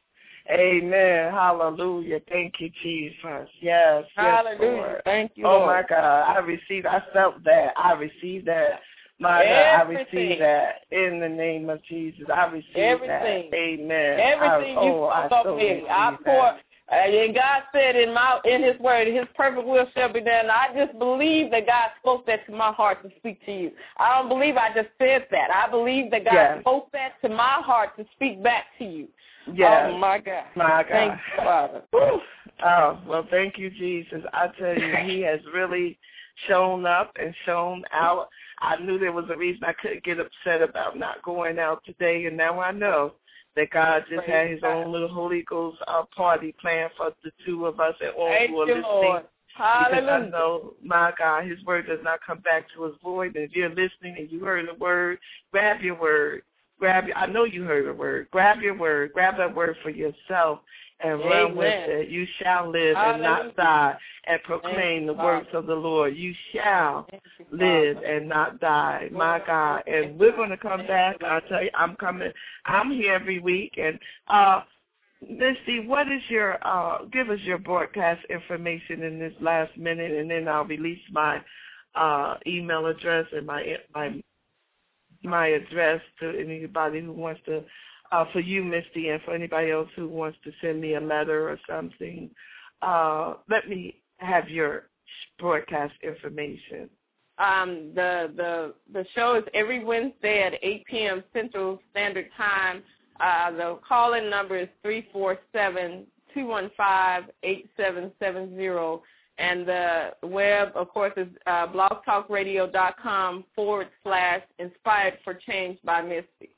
Amen. Hallelujah. Thank you, Jesus. Yes. Hallelujah. Yes, Lord. Thank you, Oh, Lord. my God. I received, I felt that. I received that. My God, I receive that in the name of Jesus. I receive Everything. that. Amen. Everything I, you oh, spoke over me. I pour, uh, and God said in my in His word, His perfect will shall be done. I just believe that God spoke that to my heart to speak to you. I don't believe I just said that. I believe that God yes. spoke that to my heart to speak back to you. Yes. Oh, my God. My God. Thank you, Father. Oh, well, thank you, Jesus. I tell you, He has really shown up and shown out. I knew there was a reason I couldn't get upset about not going out today, and now I know that God just Praise had His God. own little Holy Ghost uh, party planned for the two of us at all who are listening. Lord. Hallelujah. Because I know, my God, His word does not come back to His void. And if you're listening and you heard the word, grab your word. Grab your, I know you heard the word. Grab your word. Grab that word for yourself and Amen. run with it. You shall live Hallelujah. and not die and proclaim the works of the Lord. You shall live and not die, my God. And we're going to come back. I'll tell you, I'm coming. I'm here every week. And uh, Misty, what is your, uh, give us your broadcast information in this last minute, and then I'll release my uh, email address and my my my address to anybody who wants to, uh, for you, Misty, and for anybody else who wants to send me a letter or something. Uh, let me have your broadcast information. Um, the the the show is every Wednesday at eight p.m. Central Standard Time. Uh, the call-in number is three four seven, two one five, eight seven seven zero. And the web, of course, is uh, blogtalkradio.com forward slash inspired for change by Misty.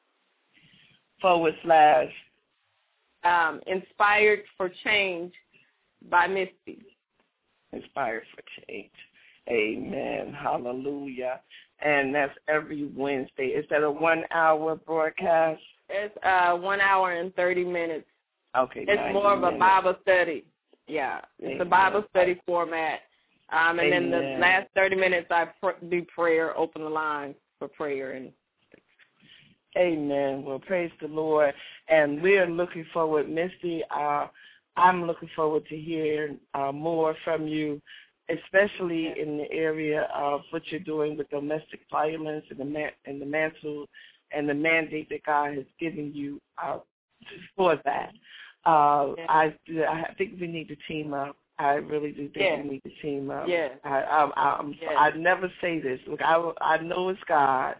Forward slash. Um, inspired for change by Misty. Inspired for change. Amen. Hallelujah. And that's every Wednesday. Is that a one-hour broadcast? It's uh, one hour and thirty minutes. Okay. It's more of a minutes. Bible study. Yeah, it's Amen. a Bible study format. Um, and Amen. then the last thirty minutes, I pr- do prayer, open the line for prayer. and. Amen. Well, praise the Lord. And we're looking forward, Misty, uh, I'm looking forward to hearing uh, more from you, especially in the area of what you're doing with domestic violence and the man- and the mantle and the mandate that God has given you uh, for that. Uh, yeah. I I think we need to team up. I really do think yeah. we need to team up. Yeah. I I, I, I'm, yeah. I never say this. Look, I I know it's God,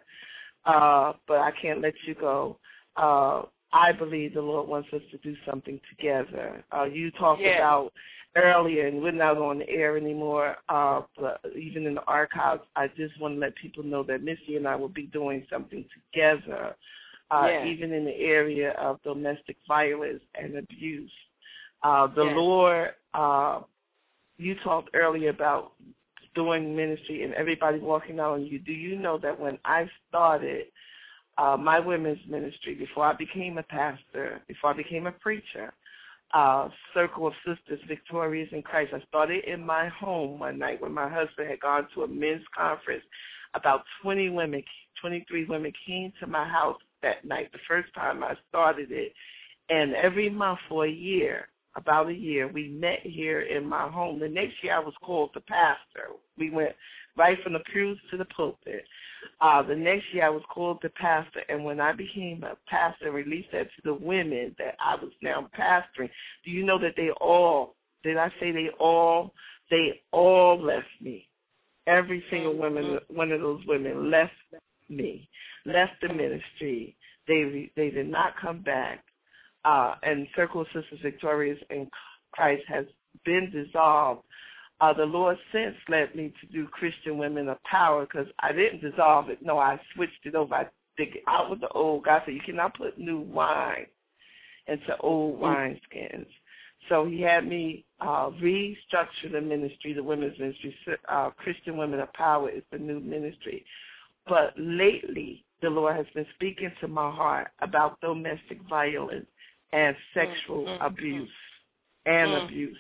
uh, but I can't let you go. Uh, I believe the Lord wants us to do something together. Uh, you talked yeah. about earlier, and we're not on the air anymore, uh, but even in the archives, I just want to let people know that Missy and I will be doing something together, uh, yeah. even in the area of domestic violence and abuse. Uh, the yeah. Lord, uh, you talked earlier about doing ministry and everybody walking out on you. Do you know that when I started uh, my women's ministry, before I became a pastor, before I became a preacher, uh, Circle of Sisters Victorious in Christ, I started in my home one night when my husband had gone to a men's conference. About twenty women, twenty-three women came to my house that night, the first time I started it. And every month for a year, about a year, we met here in my home. The next year I was called the pastor. We went right from the pews to the pulpit. Uh, the next year I was called the pastor, and when I became a pastor and released that to the women that I was now pastoring, do you know that they all, did I say they all, they all left me. Every single woman, one of those women left me, left the ministry. They they did not come back. Uh, and Circle of Sisters Victorious in Christ has been dissolved. Uh, the Lord since led me to do Christian Women of Power because I didn't dissolve it. No, I switched it over. I took it out with the old. God said, you cannot put new wine into old wineskins. So he had me uh, restructure the ministry, the women's ministry. Uh, Christian Women of Power is the new ministry. But lately, the Lord has been speaking to my heart about domestic violence and sexual mm-hmm. abuse and mm-hmm. abuse.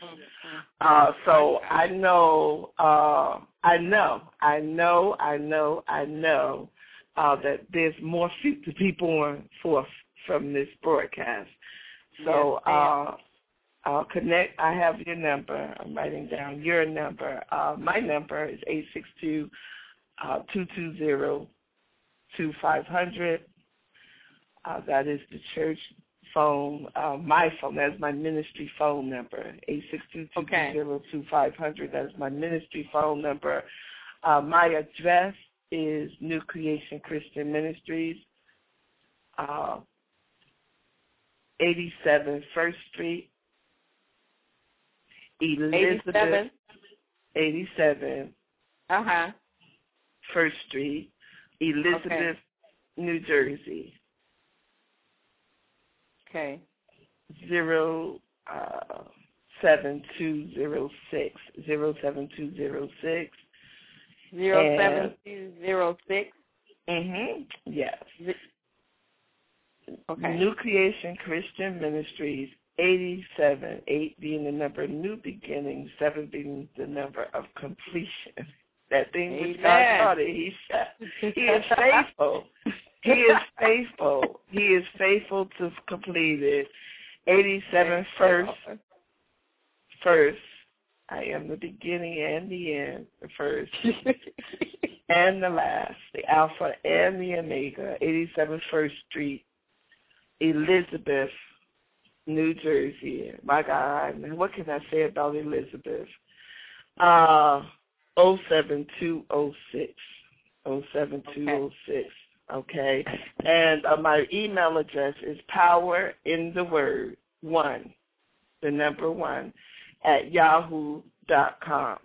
Uh, so I know, uh, I know, I know, I know, I know uh, that there's more fruit to be born forth from this broadcast. So yes, uh, I'll connect. I have your number. I'm writing down your number. Uh, my number is eight six two, two two zero, two five zero zero. Uh, that is the church phone, uh, my phone. That's my ministry phone number, eight six two, two two zero, two five zero zero. That is my ministry phone number. Uh, my address is New Creation Christian Ministries, uh, eighty-seven First Street, Elizabeth, eighty-seven eighty-seven Uh-huh. First Street, Elizabeth, okay. New Jersey. Okay. Zero uh, seven two zero six zero seven two zero six zero seven two zero six. Mhm. Yes. Okay. New Creation Christian Ministries, eighty-seven, eight being the number of new beginnings, seven being the number of completion. That thing which God started, He He is faithful. He is faithful. He is faithful to complete it. eighty-seven First. First. I am the beginning and the end, the first and the last, the Alpha and the Omega, eighty-seven First Street, Elizabeth, New Jersey. My God, what can I say about Elizabeth? Uh, oh seven two oh six. oh seven two oh six. Okay. And uh, my email address is power in the word one, the number one, at yahoo dot com.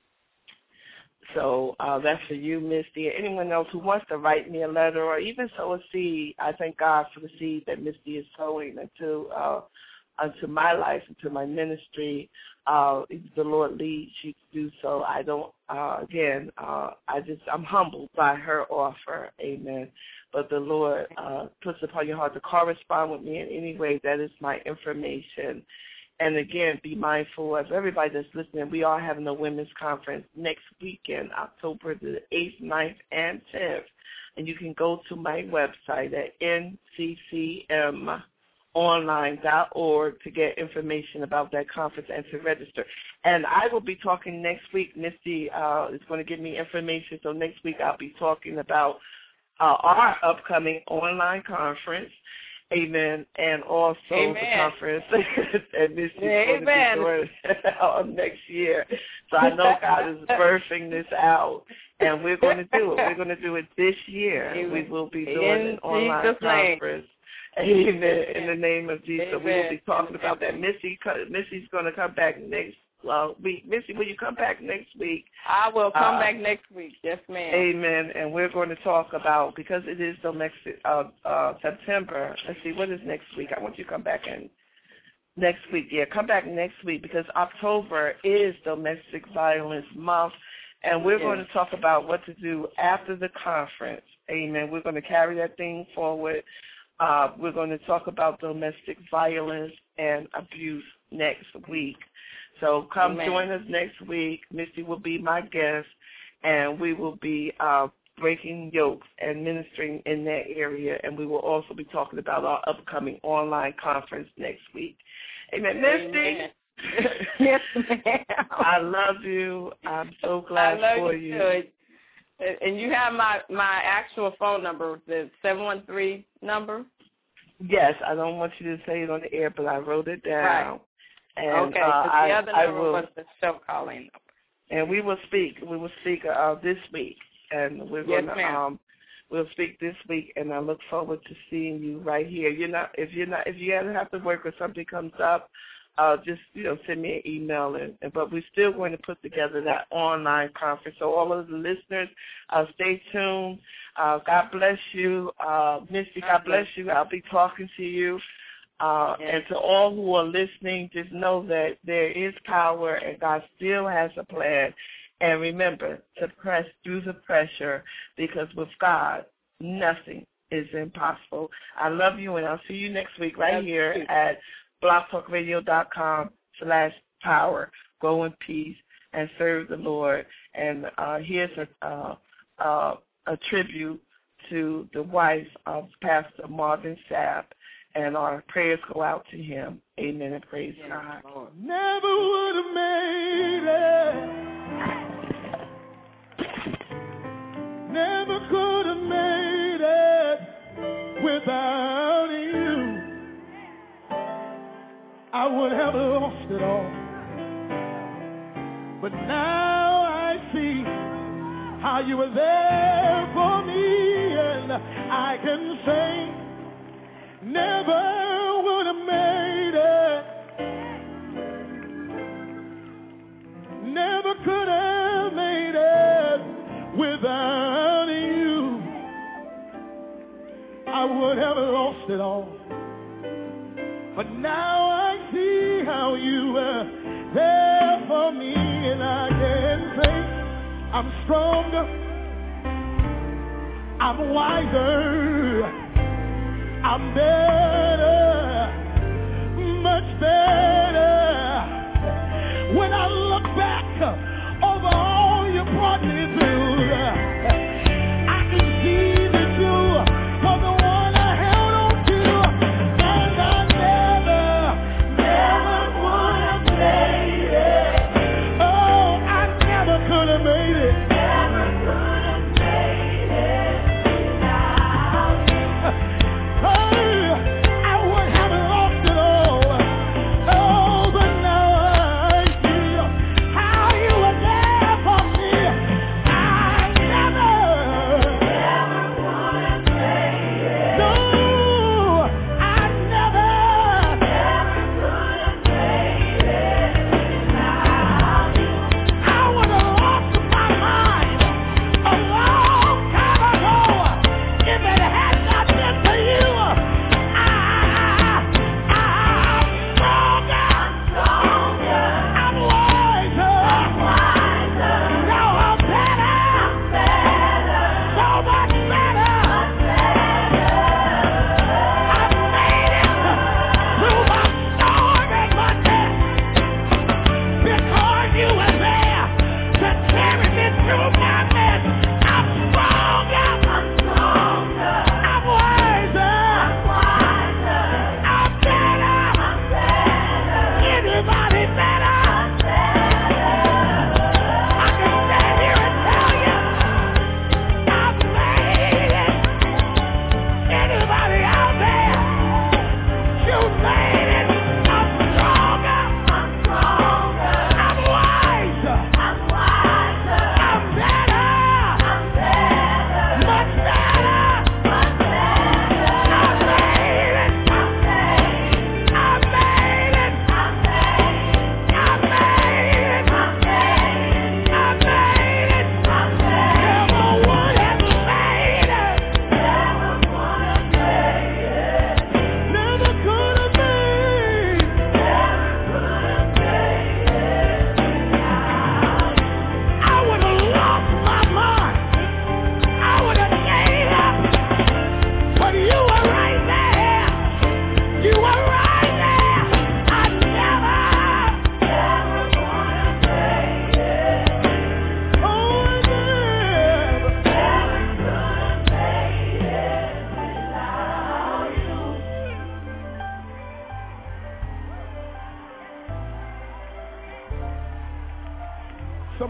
So uh, that's for you, Misty. Anyone else who wants to write me a letter or even sow a seed, I thank God for the seed that Misty is sowing into uh, into my life, into my ministry. Uh, if the Lord leads you to do so, I don't, uh, again, uh, I just, I'm humbled by her offer, amen. But the Lord uh, puts upon your heart to correspond with me in any way. That is my information. And again, be mindful of everybody that's listening. We are having a women's conference next weekend, October the eighth, ninth, and tenth. And you can go to my website at n c c m online dot org to get information about that conference and to register. And I will be talking next week. Misty uh, is going to give me information. So next week I'll be talking about uh, our upcoming online conference. Amen. And also Amen. the conference that Misty is going to be doing next year. So I know God is birthing this out, and we're going to do it. We're going to do it this year. Amen. We will be doing In an online Jesus' conference. Name. Amen. In the name of Jesus. Amen. We will be talking about that. Missy, Missy's going to come back next uh, week. Missy, will you come back next week? I will come uh, back next week. Yes, ma'am. Amen. And we're going to talk about, because it is domestic, uh, uh, September. Let's see, what is next week? I want you to come back in next week. Yeah, come back next week because October is Domestic Violence Month. And we're yes. going to talk about what to do after the conference. Amen. We're going to carry that thing forward. Uh, we're going to talk about domestic violence and abuse next week. So come Amen. Join us next week. Misty will be my guest, and we will be uh, breaking yokes and ministering in that area, and we will also be talking about our upcoming online conference next week. Amen. Misty. Yes, ma'am. I love you. I'm so glad I love for you. you. Too. And you have my, my actual phone number, the seven one three number? Yes, I don't want you to say it on the air, but I wrote it down. Right. And, okay, uh, the I, other I number will, was the show calling number. And we will speak. We will speak uh, this week, and we're Yes, going to ma'am. um, we'll speak this week. And I look forward to seeing you right here. You're not if you're not if you ever have to work or something comes up, uh, just you know send me an email. And, and but we're still going to put together that online conference. So all of the listeners, uh, stay tuned. Uh, God bless you, uh, Misty. God bless you. I'll be talking to you. Uh, yes. And to all who are listening, just know that there is power and God still has a plan. And remember to press through the pressure because with God, nothing is impossible. I love you, and I'll see you next week right here at blogtalkradio.com slash power. Go in peace and serve the Lord. And uh, here's a, uh, uh, a tribute to the wife of Pastor Marvin Sapp. And our prayers go out to him. Amen and praise yes, God. Lord. Never would have made it. Never could have made it without you. I would have lost it all. But now I see how you were there for me, and I can say never would have made it. Never could have made it without you. I would have lost it all. But now I see how you were there for me, and I can say I'm stronger, I'm wiser, I'm better, much better. When I look back over all you brought me through, I can see that you were the one I held on to, and I never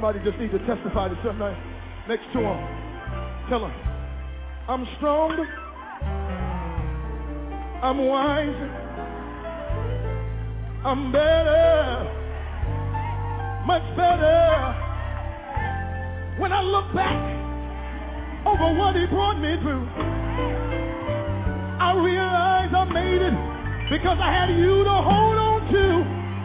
Somebody just needs to testify to somebody next to him. Tell him, I'm strong, I'm wise, I'm better, much better. When I look back over what he brought me through, I realize I made it because I had you to hold on to.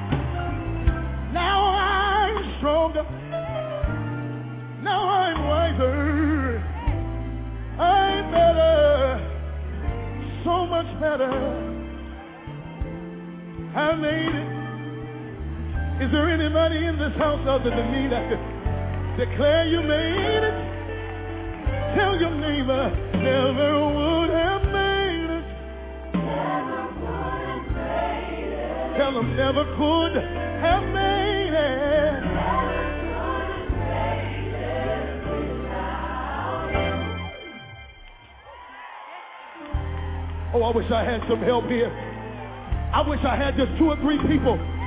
Now I'm stronger. Now I'm wiser. I'm better. So much better. I made it. Is there anybody in this house other than me that could declare you made it? Tell your neighbor, never would have made it. Never would have made it. Tell them, never could have made it. Never could have made it without you. Oh, I wish I had some help here. I wish I had just two or three people